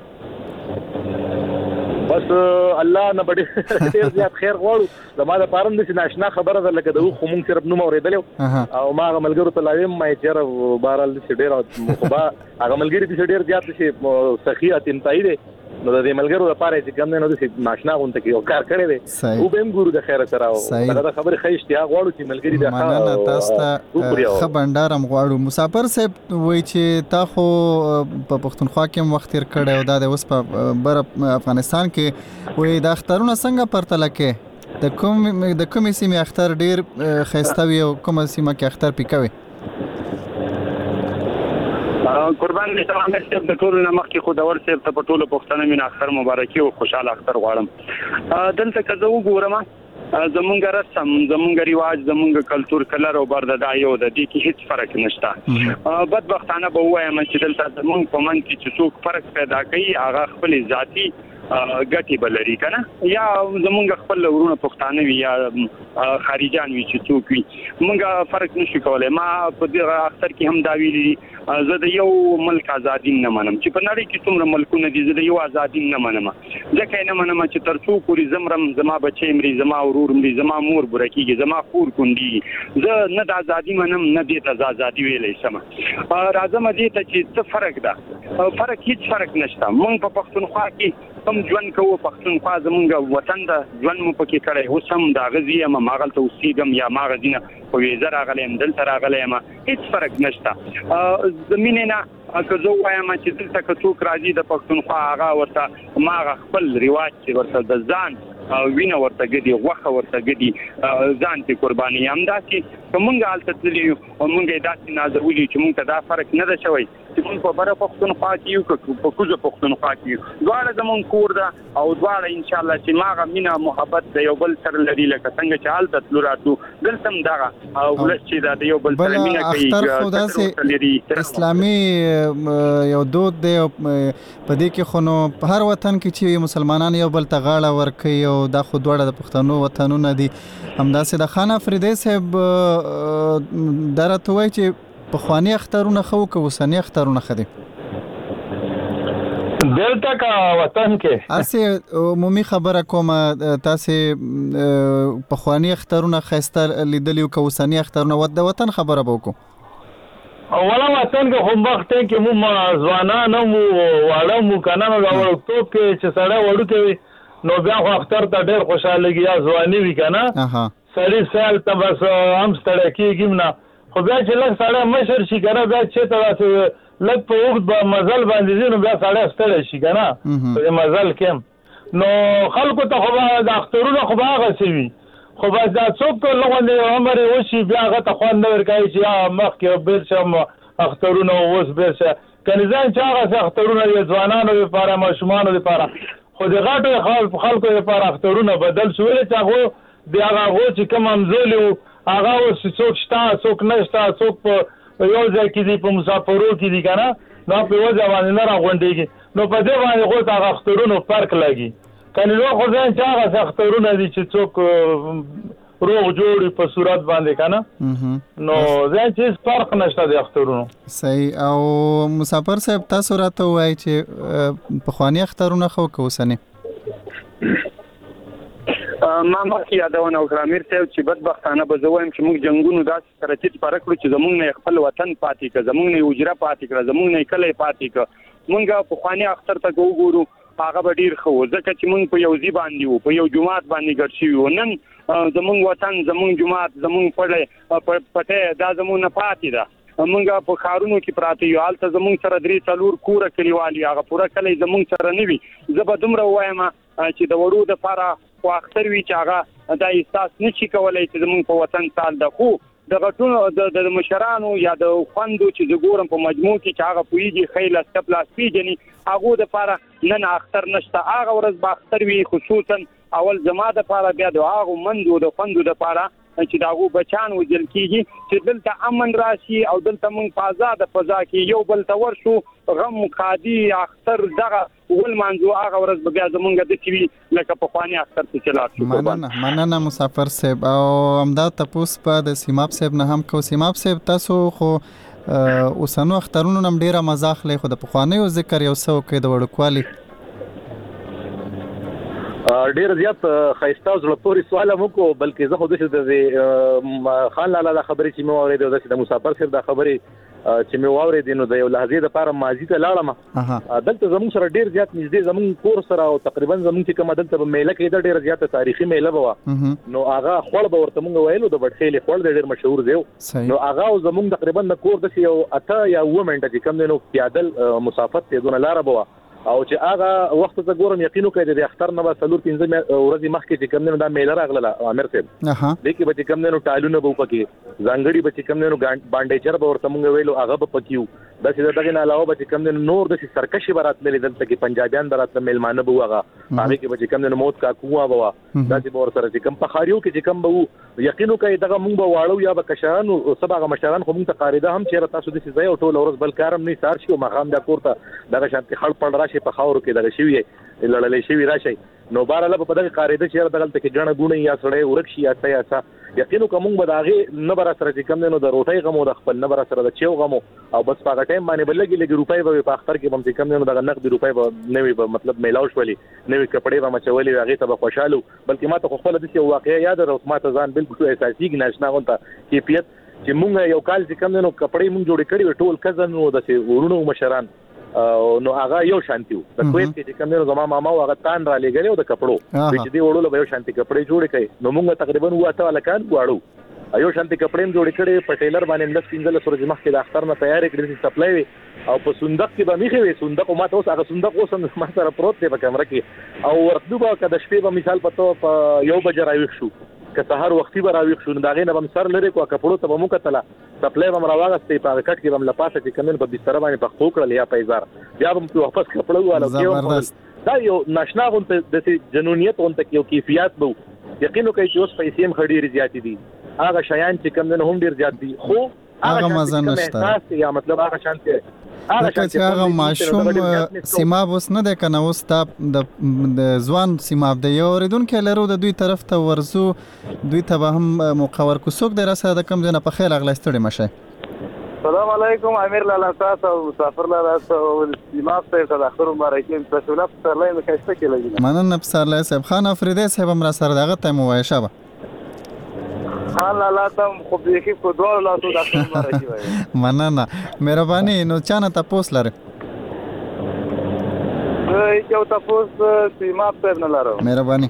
بس الله نه بډې ډیر زیات خیر غواړو زموږ د پارم د ناشنا خبره ده لکه د خو مونږ صرف نو اوریدل او ما ملګرو ته لایم ما چیرې بارال د ډیر خو با هغه ملګری د ډیر زیات شي سخیات انتای دي نو د ملګرو لپاره چې کوم نه د ناشنا غونډه کې او کار کړی دی او به هم ګورو د خیر سره او دا خبره خې اشتیا غواړو چې ملګری د مننه تاسو ته خبردارم غواړو مسافر صاحب وای چې تا خو په پښتونخوا کې وخت تیر کړی او دا د اوس په بر افغانستان کې وای د اخترونو څنګه پرته لکه د کومې سیمې اختر ډیر خېستوي او کومه سیمه کې اختر پیکوي قربان دې تمام چې د ټول نمخ کې خو دور سیب ته په ټولو پښتنو مين اختر مبارکي او خوشاله اختر غواړم دلته که زه وګورم زمونږ رسم زمونږ رواج زمونږ کلچر کلر او بردادایو د دې کې هیڅ فرق نشته بدبختانه به وایم چې دلته زمونږ په من کې چې څوک فرق پیدا کوي هغه خپل ذاتی ګټي بلري کنه یا زمونږ خپل ورونه پښتانه وي یا خارجان وي چې څوک وي مونږ فرق نشو کولای ما په دې اختر کې هم دا ویلي زه د یو ملک ازادي نه منم چې په نړۍ کې څومره ملکونه دي زه د یو ازادي نه منم ځکه نه منم چې تر څو پوری زمرم زما بچي مري زما ورور مري زما مور برکیږي زما خور کندي زه نه د ازادي منم نه د ازادي ویلې سم راځم دې ته چې څه فرق ده فرق هیڅ فرق نشته مونږ په پښتونخوا کې کوم ژوند کوو پښتونخوا زمونږ وطن ده ژوند مو پکې کړی اوس هم دا غزي یم ماغلته اوسېږم یا ماغزینه په ویزه راغلم دلته راغلم هیڅ فرق نشته زمینه نه که زه وایم چې دلته که څوک راځي د پښتونخوا هغه ورته ما خپل رواج چې ورته د ځان وینه ورته ګدي غوخه ورته ګدي ځان ته قرباني هم داسي کومه حالت تللی او مونږه داسي نازولي چې مونږ ته دا فرق نه ده شوی چې مونږ په بره پښتونخوا کې یو په کوزه پښتونخوا کې دواړه زمون کور ده او دواړه ان شاء الله چې ماغه مینا محبت د یو بل سره لري لکه څنګه چې حالت تلو راتو دلته هم دا ولس چې د یو بل سره مینا کوي اسلامي یو دود دی په دې کې خو نو په هر وطن کې چې مسلمانان یو بل ته غاړه ورکوي او دا خو دواړه د پښتنو وطنونه دي همداسې د خان افریدی صاحب درته وایي چې پخوانی اخترونه خو که وسنی اخترونه خدي دلته کا وطن کې اسه عمومي خبره کومه تاسو پخوانی اخترونه خسته لیدلیو که وسنی اخترونه د وطن خبره وکړو اوله وطن کې هم وخت کې مو ځوانانو مو واړو مو کنه نو ورته کې چې سړی وړو کې نو بیا خو اختر ته ډېر خوشاله یا ځواني وی کنه سړی سال ته بس هم ستړی کېږم نه خو بیا چې لږ سړی مشر شي کنه بیا چې تاسو لږ په وخت به مزل باندې نو بیا سړی ستړی شي کنه په مزل کې نو خلکو ته خو د اخترونو خو هغه سوي خو بس دا څوک ته لغونډه عمر وشي بیا هغه ته خوان نه ورکوي چې یا مخکې بیرشم اخترونه اوس بیرشه کنه ځان چې هغه اخترونه د ځوانانو لپاره ماشومانو لپاره خو د غاټو خلکو لپاره اخترونه بدل شول چې هغه بیا هغه چې کوم امزول هغه اوس څوک شته څوک نشته څوک په یو ځای کې دي په مسافرو کې دي کنه نو په وجه باندې نه راغونډيږي نو په دې باندې خو هغه اخترونو فرق لګي کنه نو خو ځان چې هغه اخترونه دي چې څوک روغ جوړي په صورت باندې کنه نو ځان چې فرق نشته د اخترونو صحیح او مسافر صاحب تاسو راته وایي چې په خواني اخترونه خو کوسنه ما مخکې یادونه وکړه امیر صاحب چې بدبختانه به زه وایم چې موږ جنګونو داسې سره تیت پاره کړو چې زموږ نه خپل وطن پاتې کړه زموږ نه حجره پاتې کړه زموږ نه کلی پاتې کړه مونږ په خواني اختر ته وګورو هغه به ډیر خو ځکه چې مونږ په یو ځای باندې وو په یو جماعت باندې ګډ شوي وو. نن زمونږ وطن زمونږ جماعت زمونږ پټه دا زمونږ نه پاتې ده. مونږ په خارونو کې پراته یو حالت زمونږ سره 3-4 کوره کلیوالي هغه پوره کلی زمونږ سره نه وي. زه به دومره وایم چې د وړو د لپاره خو اختر وی چې هغه دا احساس نشي کولای چې زمونږ په وطن سال ده. خو د غټونو د مشرانو یا د خوندو چې زګورم په مجموع کې چې هغه پویږي خیل استپلاس پیجني هغه د لپاره نن اختر نشته. هغه ورځ به اختر وی خصوصا اول زما د لپاره بیا د هغه مندو د خوندو د لپاره چې داغو بچان وجل کیږي چې دلته امن راشي او دلته مونږ په آزاد فضا کې یو بل ته ورشو غم خادي اختر دغه ول منځو هغه ورځ بیا زمونږ د ټي وي لکه په خواني اختر څخه چلات. مننه مسافر صاحب او امدا تاسو په د سیماب صاحب نه هم کو سیماب صاحب تاسو خو اوسنو اخترونو نم ډیره مزاح لې خو د پخوانیو ذکر یو څو کې د وړکوالي ډیر زیات خیستا زړه پورې سوال مو کو بلکې زه خو د خان لاله د خبرې چې مو اورېدو د مسافر صاحب د خبرې چې مو اورېدو نو د یو لحظې د لپاره ماضي ته لاړم. دلته زموږ سره ډیر زیات نږدې زموږ کور سره او تقریبا زموږ چې کوم دلته میله کې د ډیر زیات تاریخي میله بوا نو هغه خپل به ورته مونږ ویلو د بټخېلې خپل ډیر مشهور دی نو هغه زموږ تقریبا د کور د یو اته یا و منټه چې کوم نو پیادل مسافت ته دونه لار بوا او چې هغه وخت ته ګورم یقینو کوي د اختر نه به 3-5 ورځې مخکې چې کوم نه دا میله راغله امیر صاحب دغه به چې کوم نه ټالونه به پکې ځانګړي به چې کوم نه باندېچر به ورته مونږ ویلو هغه به پکيو د څه دغه نه علاوه به چې کوم نه نور د سرکشي برات لري دلته کې پنجابیان درات میلمانه به وغه هغه کې به چې کوم نه موت کا کوه بوا د دې بور سره چې کوم په خاریو کې چې کوم به یقینو کوي دغه مونږ به واړو یا به کشران او سبا مشران خو مونږ تقاریده هم چې تاسو د ځای او ټول ورځ بل کارم نه سار شي او مقام د کور ته دغه شانتي خړ پړ راشي په خاورو کې دغه شوی لړلې شوی راشي نو بارله په دغه قاریده چې دغه ته کې ګڼه ګونه یا سړې ورکشي یا تاسو یقینو کوم به داغه نه بر سره چې کم نه د روټي غمو د خپل نه بر سره د چیو غمو او بس په ټایم باندې بلګي روپۍ به په اختر کې بم چې کم نه دغه نقد روپۍ به نوي به مطلب میلاو شولي نوي کپڑے به مچولي هغه ته به خوشاله بلکې ما ته خپل د څه واقعیا یاد راو ما ته ځان بالکل اساسي ناشنا غونته کیفیت چې مونږ یو کال چې کم نه کپڑے مونږ جوړ کړی ټول کزن نو د ورونو مشران نو هغه یو شانتیو د کویت کې چې کوم نه زما ماما هغه تان را لګره او د کپړو چې دی وړو له یو شانتي کپړې جوړ کړي نو موږ تقریبا واته ولکان غواړو یو شانتي کپړې جوړ کړي په ټیلر باندې 10-15 سورج مخکې د اختر نه تیار کړی سپلای او په صندوق کې به میخي وي صندوق ما ته اوس هغه صندوق اوس ما سره پروت دی په کیمرا کې او ورته به کده شپې به مثال په یو بجې راويښ شو که سحر وختي به راويښ شو نو دا غینه بم سر لري کو کپړو ته به مو کتله سپلای بم راوغستې په کټ کې بم لپاسه چې کمن په بستر باندې په خو کړل یا پیزار بیا بم په واپس کپړو والا دا یو ناشنا غونته د جنونیت غونته یو کیفیت بو یقینو کوي چې اوس پیسې هم خډيري زیات دي هغه شیان چې کم نه هم ډیر زیات دي خو هغه مزه نشته یا مطلب هغه شانته لکه چې هغه ماشوم سیماب اوس نه ده کنه اوس د ځوان سیماب د یو ریدونکو لرو د دوی طرف ته ورزو دوی ته به هم مقور کوڅوک د راسه د کم ځنه په خیر اغلا ستړي مشه. السلام علیکم امیر لاله تاسو مسافر لاله تاسو سیماب ته تدخل مبارکین تاسو نه پر لاین کښته کې لګی مننه په سره صاحب خان افریدی صاحب هم را سره دغه ته مو وای شابه خان لاله تم خو به کې په دوه لاسو د مبارکي وای مننه مهرباني نو چانه تاسو لره یو تاسو سیماب ته نه لاره مهرباني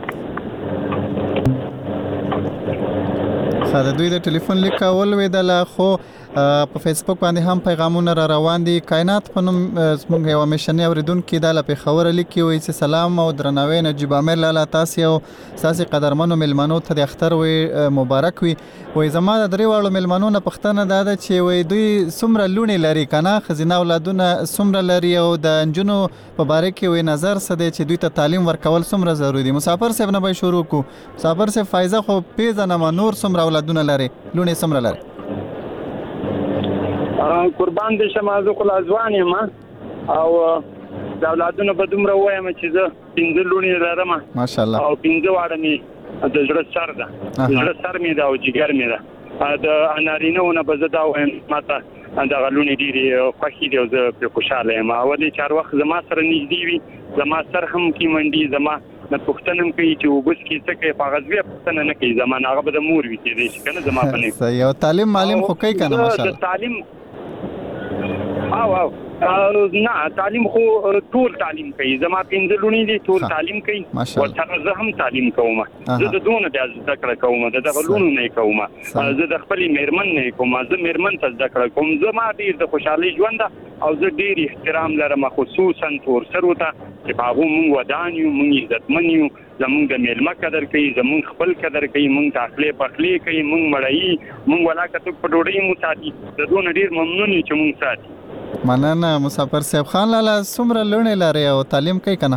خاله دوی د ټلیفون لیکول ویدل خو په فیسبوک باندې هم پیغامونه را روان دي کائنات په نوم زموږ یو میشنې اوریدونکو د په خبره لیکي وي چې سلام او درناوی نجیب امیر لاله تاسو او تاسو قدرمنو ملمنو ته د اختر وي مبارک وي زما د دریوالو ملمنو نه پښتنه ده چې وي دوی سمره لونی لري کنه خزینه اولادونه سمره لري او د انجونو په باره کې وي نظر سده چې دوی ته تعلیم ورکول سمره ضروری دي مسافر صاحب نه به شروع کو مسافر صاحب فایزه خو پیژنه نور سمره اولادونه لري لونی سمره لري قربان دې شمازو خو ځوان یم او د اولادونو په دومره وایم چې زه 15 لونی لرم ماشاءالله او 15 واړه می د زړه سر ده د زړه سر می ده او جګر می ده د انارینهونه به زه دا وایم ماته د غلونی ډیری خوښي دی او زه په خوشاله یم او د چار وخت زما سره نږدې وي زما سر هم کی منډي زما د پښتنم کوي چې وبس کی څه کوي په غزوی پښتنه نه کوي زمانه هغه به د مور وي چې کنه زما په نه صحیح او تعلیم معلم خو کوي کنه ماشاءالله تعلیم او نه تعلیم خو ټول تعلیم کوي زما 15 لونی دي ټول تعلیم کوي ورته زه هم تعلیم کوم زه د دونه بیا زده کړه کوم د غلونو نه کوم زه د خپل میرمن نه کوم زه میرمن ته زده کړه کوم زما ډیر د خوشحالي ژوند او زه ډیر احترام لرم خصوصا تور سره ته چې هغه مونږ ودانیو مونږ عزتمن یو زمونږ د میلمه قدر کوي زمونږ خپل قدر کوي مونږ تخلې پخلې کوي مونږ مړی مونږ ولاکته په ډوډۍ مو ساتي د دونه ډیر ممنون چې مونږ ساتي مننه مسافر صاحب خان لاله څومره لونې لري او تعلیم کوي کنه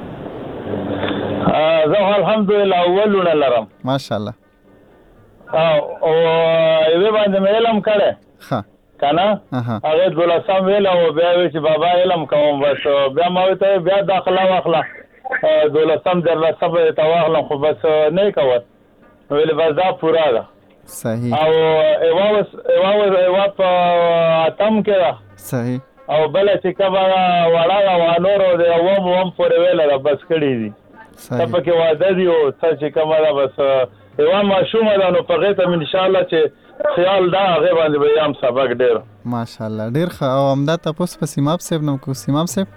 زه الحمدلله اولونه لرم ماشاءالله او یوه باندې مې علم کړه ها کنه هغه دولسم ویل او بیا چې بابا علم کوم بس بیا ما ته بیا داخله واخله دولسم درلسم ته واخله خو بس نه کوت ویل بس دا پورا ده صحیح او ایوا په اتم کې صحیح او بل چې کبا وړا وانورو د اوم پورې ویل دا بس کړی دي صحیح په کې واده دی او چې کبا دا بس ایوا ماشومه ده نو په غیته ان شاء الله چې خیال دا هغه باندې به یم سبق ډیر ماشاءالله ډیر ښه او همدا تاسو په سیماب صاحب نو کو سیماب صاحب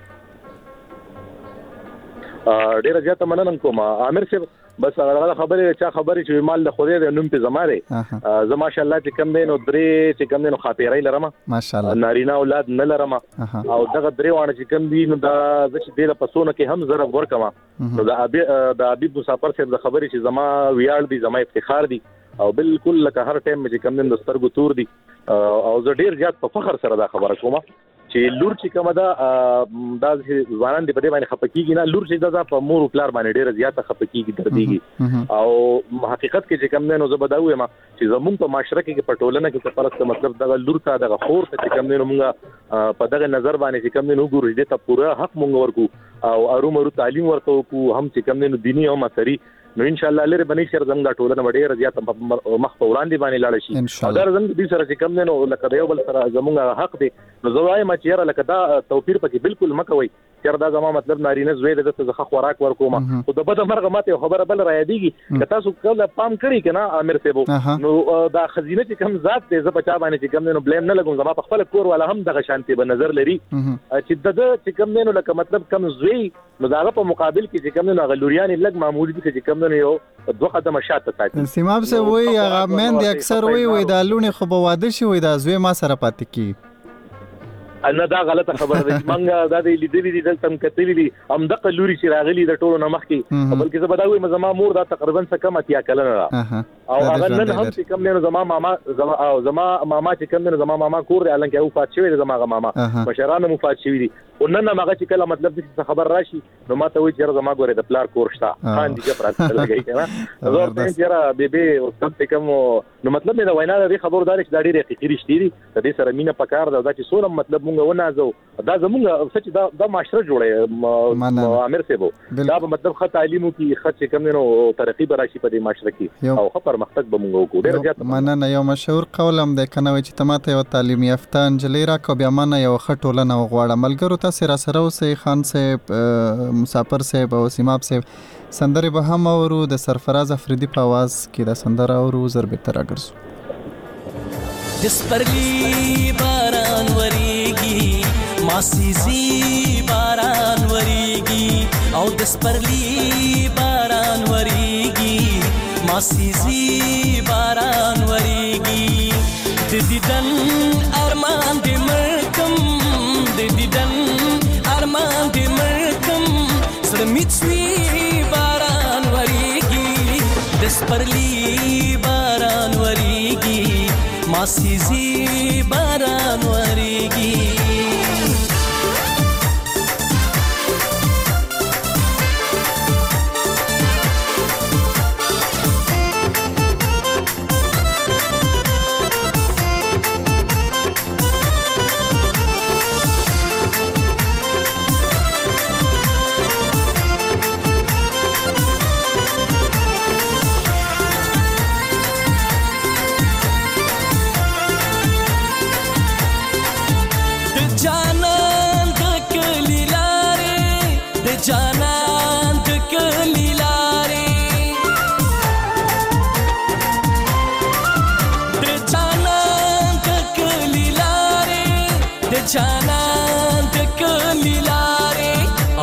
ډیر زیاته مننه کوم عامر صاحب بس هغه خبره چا خبره چې مال د خوده د نوم په زماره زه ماشاءالله چې کم دین او درې چې کم دین خاطرې لرم ماشاءالله نارینه اولاد نه لرم او دغه درې وانه چې کم دین د چې د پسونه کې هم ضرب ورکما نو د حبیب مسافر صاحب د خبره چې زما ویاړ دي زما افتخار دي او بالکل لکه هر ټایم چې کم دین د سترګو تور دي او زه ډیر زیات په فخر سره دا خبره کوم چې لور چې کومه دا ځوانان دی په دې باندې خپکیږي نه لور چې دا په مور او پلار باندې ډیره زیاته خپکیږي درديږي او حقیقت کې چې کوم نه نو زه بداوي ما چې زمونږ په معاشره کې په ټولنه کې څه فرق مطلب دا لور ته د خور ته چې کوم نه مونږه په دغه نظر باندې چې کوم نه وګورو دې ته پوره حق مونږ ورکو او ارومرو تعلیم ورته کو هم چې کوم نه دینی او مسری نو ان شاء الله لري بنې شر زموږ ټولنه وړي رضایت مخ په وړاندې باندې لاړ شي اگر زموږ دې سره چې کم نه نو لکه یو بل سره زموږ حق دی نو زوای ما چیرې لکه دا توپیر پکې بالکل مکوي چیر دا زما مطلب نارینه زوی د څه خوراک ورکوم او د بده مرغه ماته خبره بل را یادېږي که تاسو کله پام کړی کنه عامر صاحب نو دا خزینه چې کم ذات دې ز بچا باندې چې کم نه بلیم نه لګوم زما په خپل کور ولا هم دغه شانتي به نظر لري چې د چې کم نه لکه مطلب کم زوی نو دا په مقابل کې چې کم نه غلوریان لګ معمولی دي چې کم نه یو دوه قدمه شاته ساتي سیماب سے وای هغه من دي اکثر وای دا لونه خو به واده شي وای دا زوی ما سره پاتې کی انا دا غلطه خبره ده منګه دا د لیدلې دي دلته هم کتلې دي هم د قلوري چې راغلي د ټولو نمخ کې بلکې زه بداوي زما مور دا تقریبا څه کم اتیا کلن را او هغه نن هم چې کم نه زما ماما زما چې کم نه زما ماما کور دی الان کې او فات شوی زما ماما مشرانو مفات شوی دي ونن هغه چې کله مطلب دې خبر راشي نو ما ته وایي چې زما ګوره د پلار کور شته خان دي چې پراته لګی کنه زه ته چې بیبي او څه کوم نو مطلب مې دا وینا د خبردار چې دا ډېر حقیقي رښتې دي د دې سره مینه پکار ده دا چې سونه مطلب مونږ ونازو دا زمونږ سچ دا معاشره جوړه عامر صاحب دا مطلب خط تعلیمو کې خط کم نو ترقی براشي په دې معاشره کې او خبر مختق به مونږ وکړو ډېر زیات مننه یو مشهور قولم د کنه چې تماته یو تعلیم یافته انجلی را کو بیا مننه یو خټولنه غواړه ملګرو تاسو را سره اوسئ خان صاحب مسافر صاحب او سیماب صاحب سندره به هم اورو د سرفراز افریدی په आवाज کې د سندره اورو زر به تر اگرسو دسپرلی باران وریږي ماسیزی باران وریږي او دسپرلی باران وریږي ماسیزی باران وریږي د دیدن ارمان دې مرکم د دیدن ارمان دې مرکم سره میڅوي باران وریږي دسپرلی باران وریږي ماسیزی باران وریږي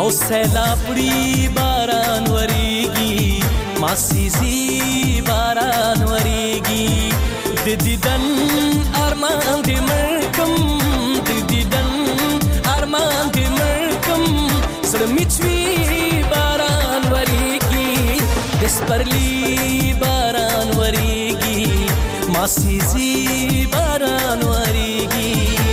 او سیلابړي باران وریږي ماسيزي باران وریږي د دیدن ارمان دې مرکم د دیدن ارمان دې مرکم سره میچوي باران وریږي د سپرلي باران وریږي ماسيزي باران وریږي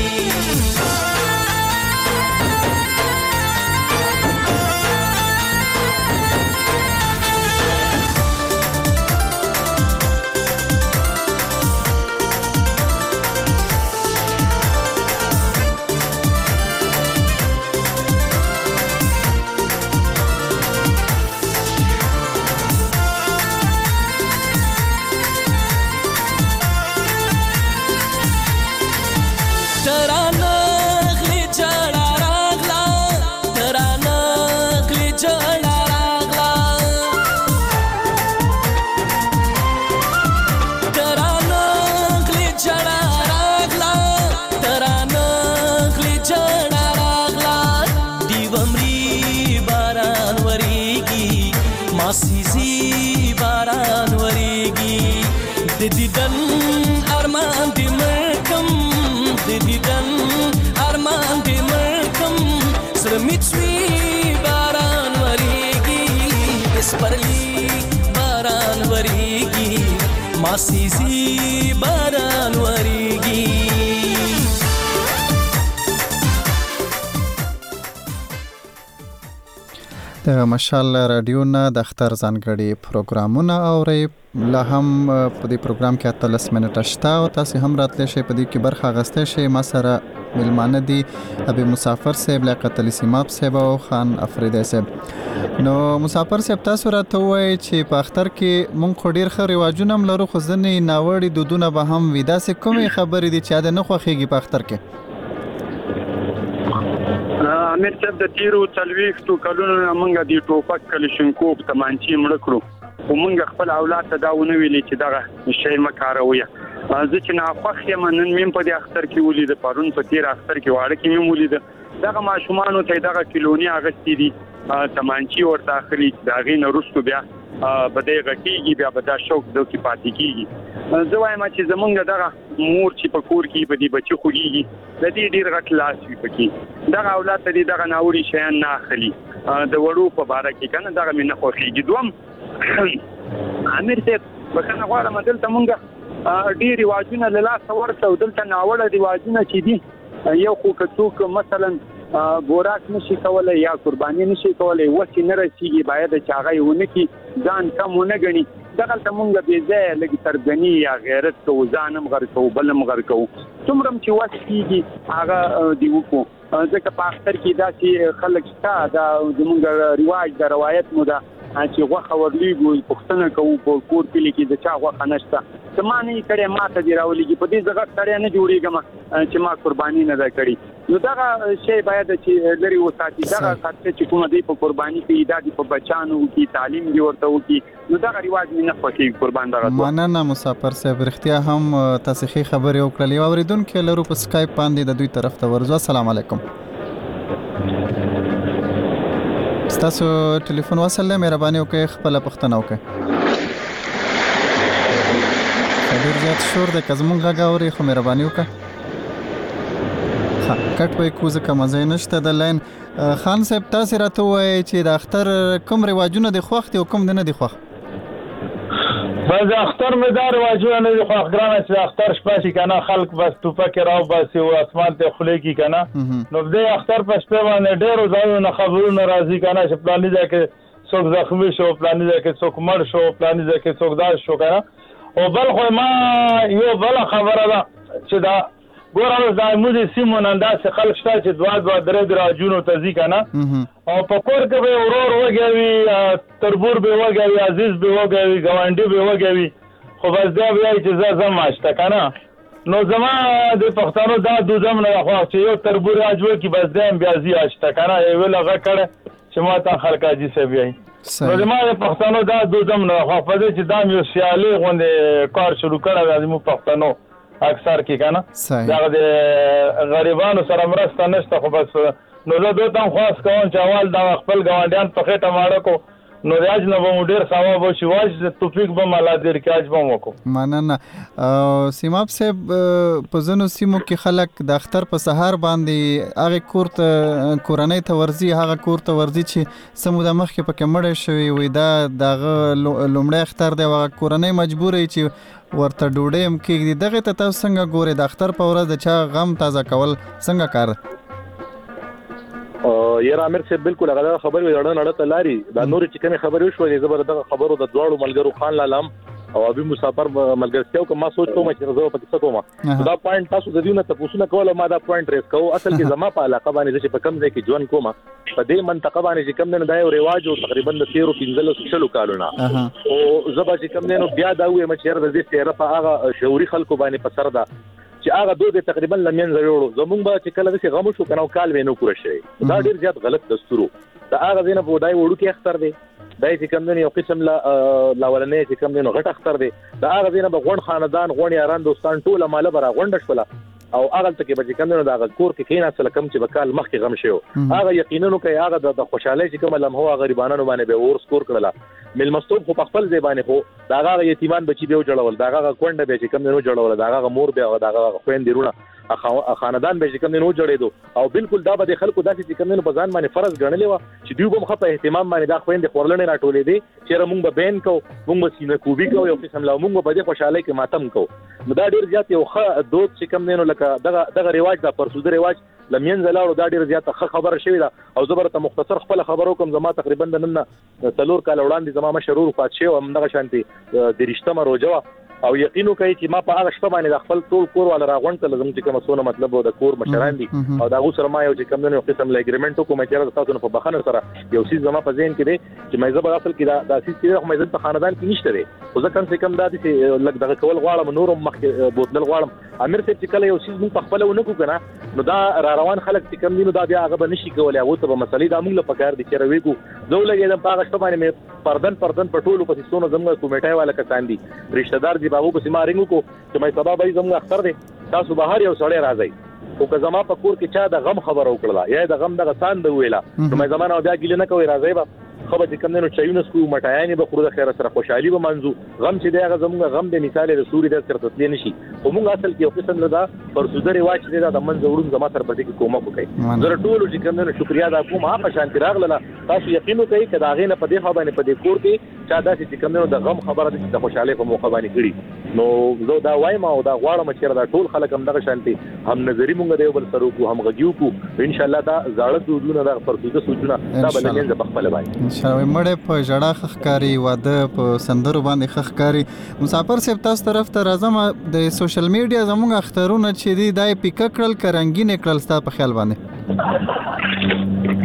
ماسيزي باران وریږي د دیدن ارمان دې مرکم د دیدن ارمان دې مرکم سره میچوي باران وریږي د سپرلي باران وریږي ماسيزي باران وریږي د مشال رادیو نه د اختر ځانګړي پروګرامونه اوري لا هم په دې پروګرام کې 13 منټه شته او تاسو هم راتلی شئ په دې کې برخه اخیستی شئ. ما سره ملمانه دي ابي مسافر صاحب، لیاقت علي سیماب صاحب او خان افریدی صاحب. نو مسافر صاحب تاسو راته وایي چې په اختر کې مونږ خو ډېر ښه رواجونه هم لرو، خو ځینې ناوړي دودونه به هم وي. داسې کومې خبرې دي چې دا نه خوښېږي په اختر کې؟ امیر صاحب د تیرو 40 کلونو موږ د ټوپک کلشنکوف تمانچې مړ کړو، خو موږ خپل اولاد ته دا ونه ویلې چې دغه شی مه کاروئ. زه چې ناخوښ یم نن مې په دې اختر کې ولید، پرون په تیر اختر کې واړه کې مې ولید دغه ماشومانو ته دغه کلونی اغستې دي تمانچې ورته اخلي، د هغې نه وروسته بیا به دی غټېږي، بیا به دا شوق دو کې پاتې کېږي. زه وایم چې زمونږ دغه مور چې په کور کې به دې بچي خوږېږي د دې ډېر غټ لاس وي پکې، دغه اولاد ته دې دغه ناوړي شیان نه اخلي. د وړو په باره کې که نه دغه مې نه خوښېږي. دوم امیر صاحب بخښنه غواړم، دلته مونږ ډېر رواجونه له لاسه ورکړو، دلته ناوړه رواجونه چې دي یو خو که څوک مثلا بوراک نشي کولای یا قرباني نشي کولای، وسې نه رسیږي، باید چې هغه یې ونه کړي، ځان کم ونه ګڼي. دغلته مونږ بې ځایه لږ تربګني یا غیرت کوو، ځان هم غر کوو، بل هم غر کوو، څومره هم چې وس کېږي هغه دې وکړو. ځکه په اختر کې داسې خلک شته، دا زمونږ رواج د روایت مو ده چې غوښه ورلیږو، پوښتنه کوو په کور کلي کې د چا غوښه نشته، څه ما نه یې کړې ما ته دې راولېږي، په دې زه غټ سړی نه جوړېږم چې ما قرباني نه ده کړې. نو دغه شی باید چې لرې وساتي، دغه خرچه چې کومه دی په قرباني کوي دا دې په بچیانو وکړي، تعلیم دې ورته وکړي، نو دغه رواج مې نه خوښېږي قربان دغه. مننه مسافر صاحب، رښتیا هم تاسې ښې خبرې وکړلې. یو اورېدونکی لرو په سکایپ باندې، د دوی طرف ته ورځو. السلام علیکم. ستاسو ټلیفون وصل دی، مهرباني وکړئ خپله پوښتنه وکړئ. ډېر زیات شور دی، که زموږ غږ اورئ خو مهرباني وکړه. کټ به یې کړو ځکه مزه یې نشته د لاین. خان صاحب تاسې راته ووایئ چې د اختر کوم رواجونه دې خوښ دي او کوم دې نه دي خوښ؟ بس د اختر مې دا رواجونه نه دي خوښ ګرانه، چې د اختر شپه شي که نه خلک بس ټوپکې راوباسي او اسمان ته خولې کړي که نه، نو د دې اختر په شپې باندې ډېرو ځایونو خبرونه راځي که نه چې پلاني ځای کې څوک زخمي شو، پلاني ځای کې څوک مړ شو، پلاني ځای کې څوک داسې شو که نه. او بل خو ما یو بله خبره ده چې دا ګوره اوس د زموږ سیمو نن داسې خلک شته چې دوه درې رواجونو ته ځي که نه، او په کور کې به ورور وږی وي، تربور به وږی وي، عزیز به وږی وي، ګاونډي به وږی وي، خو بس بیا به وایي چې زه ځم ماشته که نه. نو زما د پښتنو دا دود هم نه ده خوښ چې یو تربور حج وکړي بس دی هم بیا ځي اشته که نه، یوې لغه کړی چې ما ته خلک حاجي صاحب وایي. نو زما د پښتنو دا دود هم نه ده خوښ، په دې چې دا م یو سیالي غوندې کار شروع کړی دی زموږ پښتنو اکثر کې که نه، دغه د غریبانو سره مرسته نشته، خو بس نو زه دوی ته خواست کوم چې اول دا خپل ګاونډیان په خېټه ماړه کو نو ریاض نه به ډیر ثواب او شواج توفیق به مالا دیر کاج به وکړو مننه سیماب صاحب په زنو سیمو کې خلک د اختر په سهار باندې هغه کورنۍ ته ورزي هغه کور ته ورزي چې سموده مخ کې پکې مړ شوی وي دا دغه لومړی اختر دی هغه کورنۍ مجبورې چې ورته ډوډۍ هم کېږي دغه ته تاسو څنګه ګورئ د اختر په ورځ د چا غم تازه کول څنګه کار یاره امیر صاحب بالکل هغه خبرې وړاندې نړۍ ته لاري دا نور چې کومه خبرې وشوې زبر دغه خبرو د دوړو ملګرو خان لالم او ابي مسافر ملګرتیاو کوم ما سوچ کوم چې زه په کیسه کوم دا پوینټ تاسو د دیونه تاسو نه کوله ما دا پوینټ ریس کوم اصل کې زما په علاقه باندې چې په کم ځای کې ژوند کوم په دې منطقه باندې چې کم نه دا یو رواج او تقریبا د 13 کالونه او زبا چې کم نه بیا دا وې مچیر د دې سره په هغه شعوري خلکو باندې په سر دا چې هغه دوی تقریبا لمن زړو زمونږ به چې کله د غمو شو کنه کال وینو پوره شي دا ډیر زیات غلط دستور دا هغه دینه بودای وړو کې اختر دی دای چې کم نه یو قسم لا ولنې چې کم نه غټ اختر دی دا هغه دینه به غون خاندان غون یاران دوستان ټول مال برا غونډ شولا او هغه ته کې به کم نه دا کور کې کینا سره کم چې وکال مخ کې غم شي هغه یقینا نو کوي هغه د خوشاله چې کوم لمحه غریبانو باندې به اور سکور کړلا ملمستوب خو خپل ځبانه خو دا هغه یتیمان بچي به جوړول دا هغه کونډه به چې کم نه جوړول دا هغه مور به دا هغه خويندې خاندان به چې کوم نه جوړېدو او بالکل دا به خلکو داسې چې کوم نه بزان باندې فرض ګڼلې و چې دوی به مخه په اهتمام باندې دا خويندې خورلنې راټولې دي چې موږ به بین کو موږ به سینه کوبي کو یو قسم لا موږ به د خوشاله کې ماتم کو نو دا ډیر زیات یو ښه دود چې کوم نه لکه دغه رواج دا پرسوده رواج لمین زلاړو دا ډیر زیات ښه خبره شوې ده او زبرته مختصر خپل خبرو کوم زما تقریبا د نن 3 کال وړاندې زما مشرور فات شو هم دغه شانتي د رښتما روجوا او یقینو کوي چې ما په هغه شپه باندې د خپل ټول کور ولا راغونډ ته لازم چې کوم څونه مطلب د کور مشران دي او دا غوسر ما یو چې کوم نه قسم له اګریمنټ کوم چې تاسو په بخنه سره یو سیس زما په ذهن کې دی چې مې زبر اصل کې دا سیس کې مې زما په خاندان کې نشته دی خو ځکه کم څه کم دا چې لګ دغه کول غواړم نورم مخ بوتل غواړم امیر صاحب چې کله یو سیس مون په خپل ونه کو کنه نو دا را روان خلک چې کم دي نو دا بیا هغه به نشي کولای هغه ته به مسلې دا موږ له پکار دي چې رويګو زه لګیدم په هغه شپه باندې پردن په ټولو په سونو زموږ کمیټای والا کسان دي رشتہ دار دي بابو په سیمارینګو کو چې مې سبا به زموږ اختر دي تاسو بهر یو سړی راځي او که زما په کور کې چا د غم خبر وکړه یا د غم دغه سان د ویلا نو مې زمانه بیا ګیله نه کوي راځي به خبر چې کوم نه چایونه سکو مټایانه به خور د خیر سره خوشحالي به منځو غم چې دغه زموږ غم د مثال د سوري د سره تسلی نشي او موږ اصل کې یو قسم نه دا پر سوده رواج دی دا د منځ وړون زما تر پدې کې کومه کوي زه ټول چې کوم نه شکریا دا کوم په شان راغله تاسو یقین کوئ چې دا غې نه پدې خو باندې پدې کور کې چا داسې چې کوم نه د غم خبره د خوشحالي په موقع باندې کړي نو زه دا وایم او دا غواړم چې دا ټول خلک هم دغه شانتي هم نظری مونږ دی بل سره کو هم غجیو کو ان شاء الله دا زاړه دودونه دا پر سوده سوچونه دا بلنګ د بخپل باندې ان شاء الله مړ په جړه خخکاری واده په سندرو باندې خخکاری مسافر صاحب تاسو طرف ته راځم د سوشل میډیا زموږ اخترونه چې دی دای پیک کړل کرنګین کړل ستا په خیال باندې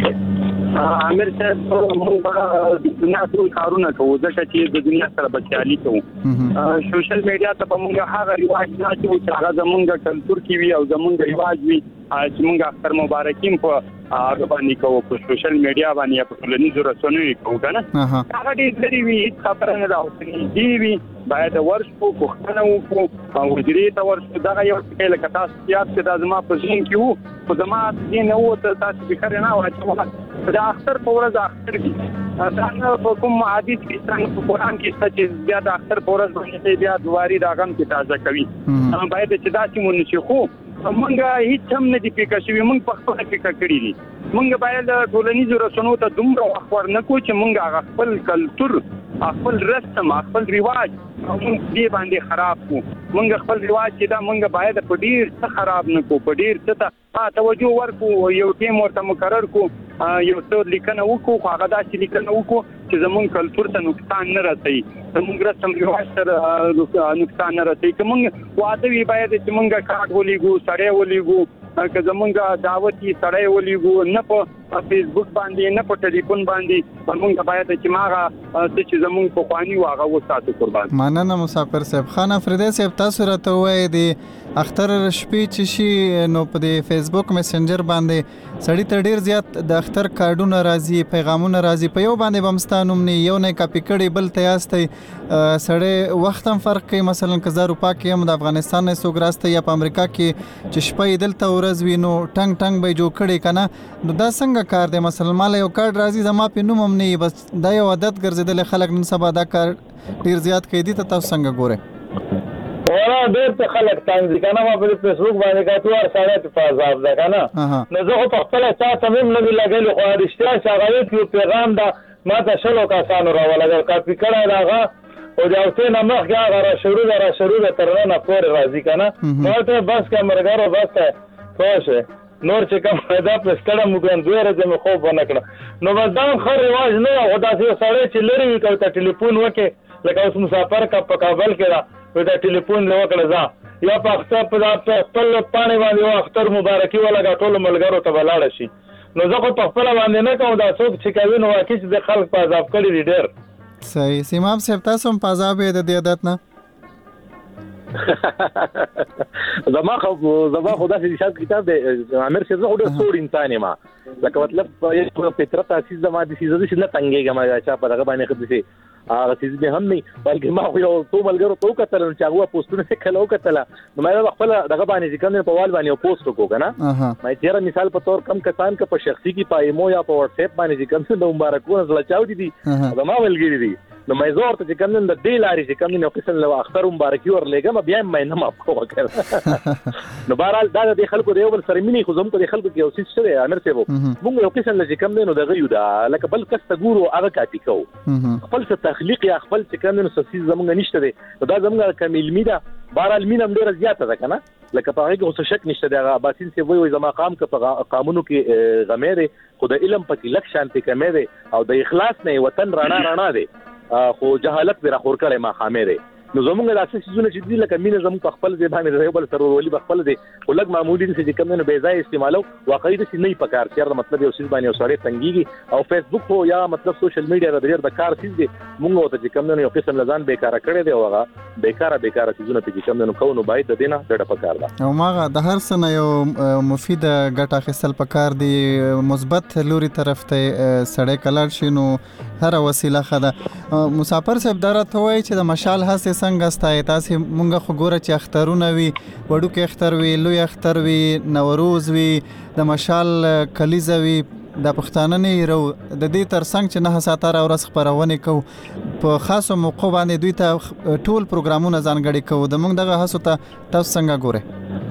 امیر صاحب موږ د دنیا ټول کارونه کوو ځکه چې د دنیا سره بچالي کوو سوشل میډیا ته په موږ هغه ریواج نه چې هغه زموږ کلچر کې وي او زموږ ریواج وي چې موږ اختر مبارکیم په هغه باندې کوو په سوشل میډیا باندې په ټولنیزو رسنیو کوو کنه هغه دې لري وي خبره نه راوځي دی وی باید ورشو کوښتنه وکړو او وزیرې ته ورشو دا یو څه لکه تاسو چې د زما په ځین کې وو خو زما دې نه وو تاسو به خره نه واچو دا اختر په ورځ اختر کې دا په کوم حدیث کې څنګه په قرآن کې چې بیا د اختر په ورځ باندې بیا دواري راغم کې تازه کوي باید چې دا چې مونږ شي خو مونږه هیڅ هم نه دی فکر شوی مونږ په خپل فکر کړی دي مونږ باید ټولنیزو رسنیو ته دومره اخبار نه کو چې مونږ خپل کلچر خپل رسم خپل رواج مونږ دې باندې خراب کو مونږ خپل رواج چې دا مونږ باید په ډیر څه خراب نه کو په ډیر څه توجه ورکو یو ټیم ورته مقرر کو یو څه لیکنه وکړو هغه دا چې لیکنه وکړو چې زمونږ کلچر ته نقصان نه رسي زمونږ رسم رواج سره نقصان نه رسي که مونږ واده وی باید چې مونږ کارت ولېګو سړی ولېګو که زمونږ دعوتي سړی ولېګو نه په فیسبوک باندې نه په ټلیفون باندې موږ باید چې ماغه چې زموږ په خواني واغه وساتو قربان. مننه مسافر صاحب. خان افریدی صاحب تاسو راته وایي د اختر شپې چې شي نو په د فیسبوک میسنجر باندې سړی ته ډیر زیات د اختر کارډونه راځي، پیغامونه راځي، په یو باندې بمستانوم نه یو نه کاپی کړي بل ته یاستي سړی وخت هم فرق کوي. مثلا که زه اروپا کې هم د افغانستان نه سوګراسته یا په امریکا کې چې شپې دلته ورځ وي نو ټنګ ټنګ به جوړ کړي کنه. نو دا څنګه کار دی؟ مثلا مال یو کارت راځي زما په نوم هم نه بس دا یو عادت ګرځیدل خلک نن سبا دا کار ډیر زیات کوي. دي ته تاسو څنګه ګورئ؟ ورا ډېر ته خلک تانځي کنه ما په فیسبوک باندې کاټوار سره په عذاب ده کنه. نو زه په خپل ساعت هم نه لګل خو رښتیا شغالت یو پیغام دا ما ته شلو کسانو راولګل کاپی کړه راغه او دا اوسه نه مخ هغه را شروع ترنه پورې راځي کنه. ما ته بس کمرګارو بس خوښه نور چې کوم دا په ستړه موږ دوه ورځې مخ خو بنه کړه. نو دا خو رواج نه او دا سړی چې لري وي کوي ټلیفون وکي لکه اوس مسافر کا په کابل کې را دا ټلیفون له وکړه ځا یا په اختر په خپل پانی باندې اختر مبارکي ولا ټول ملګرو ته ولاړ شي. نو زه په خپل باندې نه کوم دا څوک چې کوي نو واقعي د خلک په عذاب کړی دي ډېر. صحیح. سیماب صاحب تاسو هم په عذاب یې د دې عادت نه؟ زما خو دا چې شاد کتاب دی امیر شه زه ډېر سوړ انسان یم لکه مطلب یو فطرت اساس زما د سیزه چې نه تنګېږم چې په هغه باندې خدای هغه چیز به هم نه بلکې ما خو یو څو ملګرو ته وکتل چې هغه پوسټونه کله وکتل نو مې خپل دغه باندې چې کوم په وال باندې پوسټ وکړ کنه. مې چیرې مثال په تور کم کسان که په شخصي کې پایمو یا په واتس اپ باندې چې کوم د مبارکونه زړه چاودي دي زما ولګي دي نو مې زور ته چې کوم د دې لاري چې کوم نو قسم له اختر مبارکي ورلګم بیا مې نه ماف کوه کړ. نو بهرحال دا د خلکو د یو بل سره مینه خو زم په خلکو کې اوسې څه امیر ته وو موږ یو قسم چې کوم نو دغه یو دا لکه بل کس ته ګورو هغه کاپی کو خپل تخلیق یا خپل چې کوم نو سسیز زمونږ نشته دی دا زمونږ کمیل میدا بهرحال مینه ډیره زیاته ده کنه لکه په هغه کې اوس شک نشته دی باسین سی وای زما قام که قانونو کې غمېره خو د علم پکې لک شانتي کمېره او د اخلاص نه وطن رڼا دی خو جهالت به را خور کړي ما خامره. نو زمونږ د اساس چیزونه چې دي لکه مینه زموږ په خپل ځای باندې یو بل سره ورولي په خپل ځای خو لږ معمولی دي چې کوم نه بې ځای استعمالو واقعي دي نه پکار چې مطلب یو څه باندې یو سړی تنګيږي او فیسبوک هو یا مطلب سوشل میډیا د ډېر د کار چیز دي مونږ ته چې کوم نه یو قسم لزان بیکاره کړي دی او هغه بیکاره چیزونه چې کوم نه کوو نو باید د دینه ډېر پکار ده او ماغه د هر څه یو مفید ګټه خپل پکار دی مثبت لوري طرف ته سړی کلر شي نو هر وسیله خده. مسافر صاحب درته وایي چې د مشال هڅه څنګه ستای تاسو مونږ خو ګوره چې اخترونه وي وړو کې اختر وي لوی اختر وي نوروز وي د مشال کلیزه وي د پښتانه نه یو د دې ترڅنګ چې نه ساتره ورځ خبرونه کو په خاصو موقع باندې دوی ته ټول پروګرامونه ځانګړي کو د مونږ دغه هڅو ته تاسو څنګه ګوره؟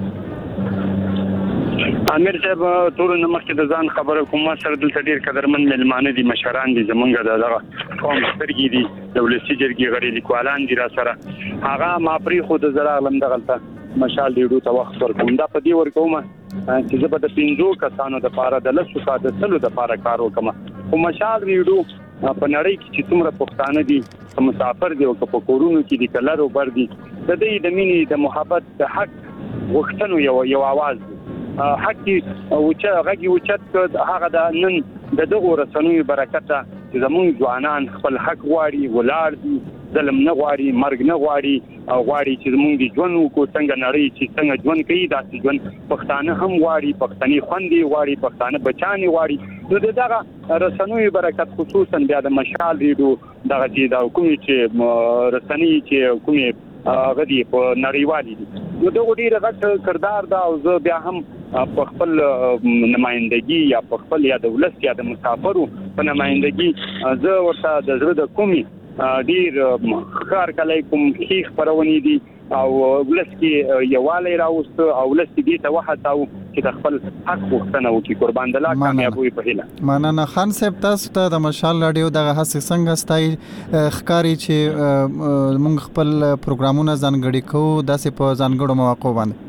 امیر صاحب ټول نمخکې د ځان خبره کوم سره دلته ډیر قدرمن ملمانه دي مشران دي زمونږ دغه قوم سترګي دي دولتي جرګي غړي لیکوالان دي را سره هغه ما پری خود زړه علم دغلته مشال دیړو ته وخت ورکوم دا په دې ورکوم چې زه به د 5 کسانو د پاره د لسو ساده سلو د پاره کار وکم او مشال دیړو په نړۍ کې چې څومره پښتانه دي مسافر دي او په کورونو کې دي کلر او بر دي د دې د مینې د محبت د حق وختنو یو आवाज حق او چې هغه وچت هغه د نن د دغه رسنوي برکت چې زموږ ځوانان خپل حق غواړي ولار دي ظلم نه غواړي مرګ نه غواړي او غواړي چې زموږ د ژوند کو څنګه نړۍ چې څنګه ژوند کوي داسې ژوند پښتانه هم غواړي پښتني خوندي غواړي پښتانه بچاني غواړي نو دغه رسنوي برکت خصوصا بیا د مشال ریډو دغه چې د حکومت چې رسنۍ چې حکومت غدي په نړیوالي دي نو دغه ډیره غټ کردار دا او زه بیا هم په خپل نمائندګي یا په خپل یا د ولس یا د مسافرو په نمائندګي زه ورته د زړه د کومي ډیر خار کله کوم هیڅ خبرونه دي او ولس کې یووالی راوست او ولس دې ته وحداو چې د خپل حق وختنه وکړي قربان د الله کامیابوي په هیله. مننه خان صاحب تاسو ته د مشال رادیو دغه هڅه څنګه ستای ښکاری چې موږ خپل پروګرامونه ځانګړي کوو داسې په ځانګړو مواقعو باندې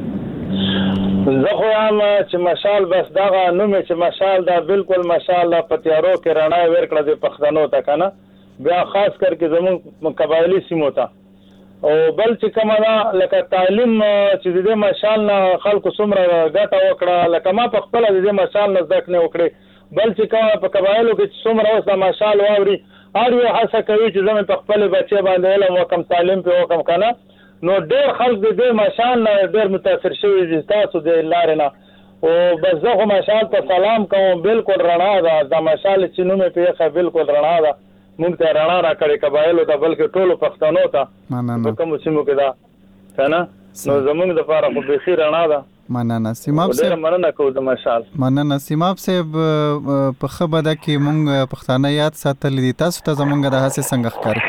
زه خو هم چې مشال بس دغه نوم چې مشال دا بالکل مشال په تیارو کې رڼا ورکړه د پښتنو ته کنه بیا خاص کر کې زموږ قبایلی سیمو ته او بل چې کومه ده لکه تعلیم چې د مشال نه خلکو څومره ګټه وکړه لکه ما په خپل د مشال نه ځکه نه وکړي بل چې کومه په قبایلو کې څومره اوس د مشال واوري هر یو هڅه کوي چې زموږ په خپل بچي باندې علم او کم تعلیم په وکم کنه نو ډېر خلک د مشال نه ډېر متاثر شوي دي تاسو د لارې نه او بس زه خو مشال ته سلام کوم بالکل رڼا ده د مشال چې نوم یې پیښه بالکل رڼا ده موږ ته رڼا راکړې قبایلو ته بلکې ټولو پښتنو ته په کوم سیمو کې ده کنه نو زموږ د لپاره خو بېخي رڼا ده. مننه سیماب صاحب. مننه کوم د مشال. مننه سیماب صاحب په خبره کې مونږ پښتانه یاد ساتل دي تاسو ته زمونږ د هڅې څنګه ښکاري؟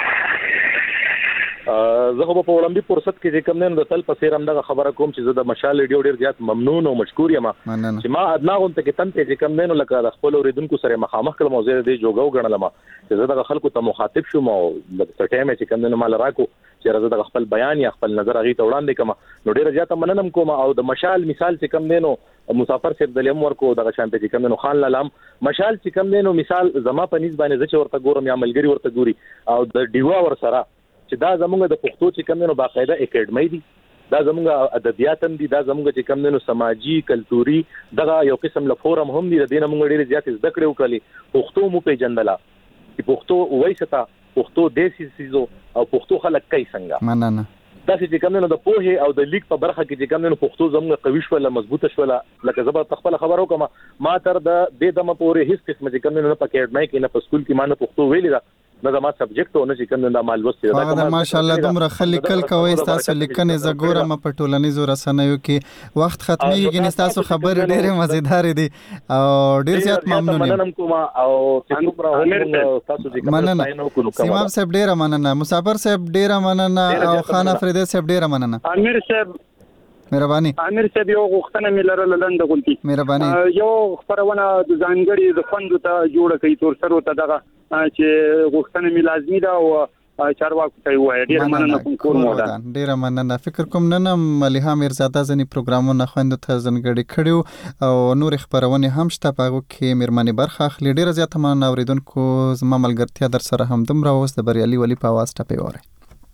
زه خو په وړاندې فرصت کې چې کوم نه د تل په سیر هم دغه خبره کوم چې زه د مشال ریډیو ډیر زیات ممنون او مشکور یم چې ما ادنا غونته کې تم ته چې کوم نه لکه د خپل اوریدونکو سره مخامخ کړم او زه دې جوګو غنلم چې زه دغه خلکو ته مخاطب شوم او د ټایم چې کوم نه مال راکو چې زه دغه خپل بیان یا خپل نظر غي ته وړاندې کوم نو ډیر زیات مننم کوم او د مشال مثال چې کوم نه مسافر صاحب د لیم ورکو دغه شانته چې کوم نه خان لالم مشال چې کوم نه مثال زما په نسبت باندې زه ورته ګورم یا ملګری ورته ګوري او د ډیوا ور سره چې دا زمونږ د پښتو چې کوم نو باقاعده اکیډمي دي دا زمونږ ادبیات هم دي دا زمونږ چې کوم نو سماجی کلتوري دغه یو قسم له فورم هم دي د دینه مونږ ډېر زیات زده کړو کړي پښتو مو پیژندلا چې پښتو وایستا پښتو دیسي سيزو او پښتو خلک کوي څنګه مننه دا چې کوم نو د پوهه او د لیک په برخه کې چې کوم نو پښتو زمونږ قوي شوله مضبوطه شوله لکه زبر تخپل خبرو کوم ما تر د دې دمه پورې هیڅ قسم چې کوم نو په اکیډمي کې نه په سکول کې ما نه پښتو ویلې دا نه ما سبجیکټ او نه چې کوم نه مال وسته دا کوم ماشاءالله دومره خلک کوي تاسو لیکنې زګورم په ټولنیزو رسنیو کې وخت ختميږي نه تاسو خبر ډېر مزیدار دي او ډېر زیات ممنون مننم کوم او څومره هم تاسو چې مننه سیماب صاحب ډېر مننه مسافر صاحب ډېر مننه او خان افریدی صاحب ډېر مننه امیر صاحب مهرباني امیر صاحب یو غوښتنه مې لرله لنډه غونډه مهرباني یو خبرونه د ځانګړي د فندو ته جوړه کوي تور سره ته دغه چې غوښتنه مې لازمي ده او چارواکو ته وایي ډیر مننه کوم کوم ودا ډیر مننه فکر کوم نن مليها میرزاده ځنی پروګرامونه خوند ته ځنګړي کړیو او نور خبرونه هم شته پاغو کې میرمنې برخه اخلي ډیر زیات مننه اوریدونکو زما ملګرتیا در سره هم دمر اوس د بریالي ولی په واسطه پیوره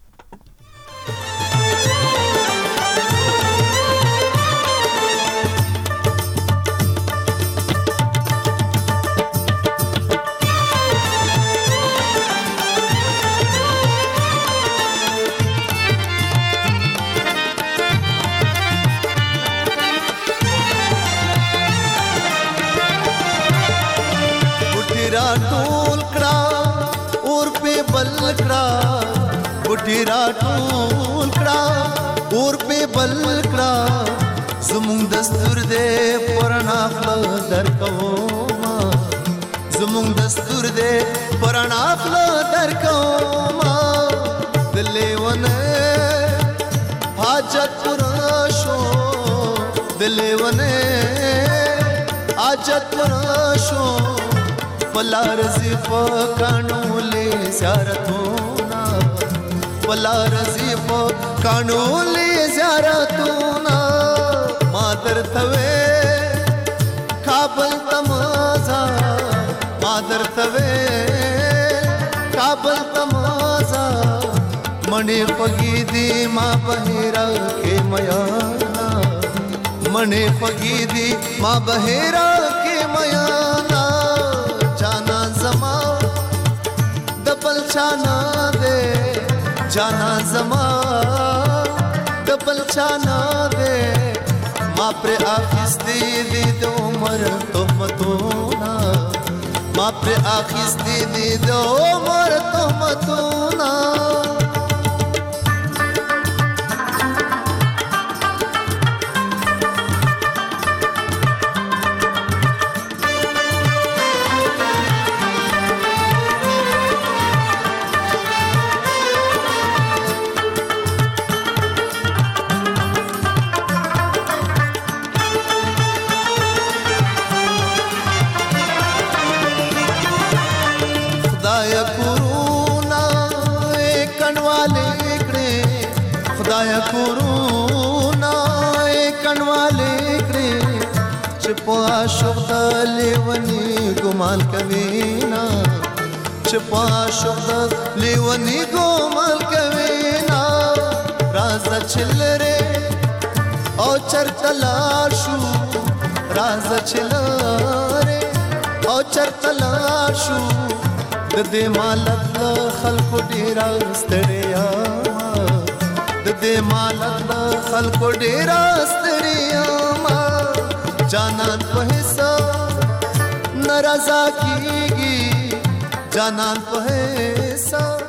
ډیرا ټول کړه اور په بل کړه زموږ دستور دې پرانا خپل درکو ما زموږ دستور دې پرانا خپل درکو ما دلونه حاجت پورا شو دلونه حاجت پورا شو بلا رزق کانو له زیارتونه بلا رزق کانو له زیارتونه مادر ثوي کابل تمازا مادر ثوي کابل تمازا منی پگی دی ما بهرا کې میانا منی پگی دی ما بهرا کې میانا جانا زما دبل چانا دے جانا زما دبل چانا دے ما پر آخستی دی دو عمر تهمتونا ما پر آخستی دی دو عمر تهمتونا کورونا کنواله کړې چې په عاشق د لیونی ګمان کوي نا چې په عاشق د لیونی ګمان کوي نا راز چلره او چرتلا شو راز چلره او چرته لاړ شو د دې مالت له خلکو ډېره ستړیا د دې مالت له خلکو ډېره ستړیا جانان په حساب ناراضه کیږي جانان په حساب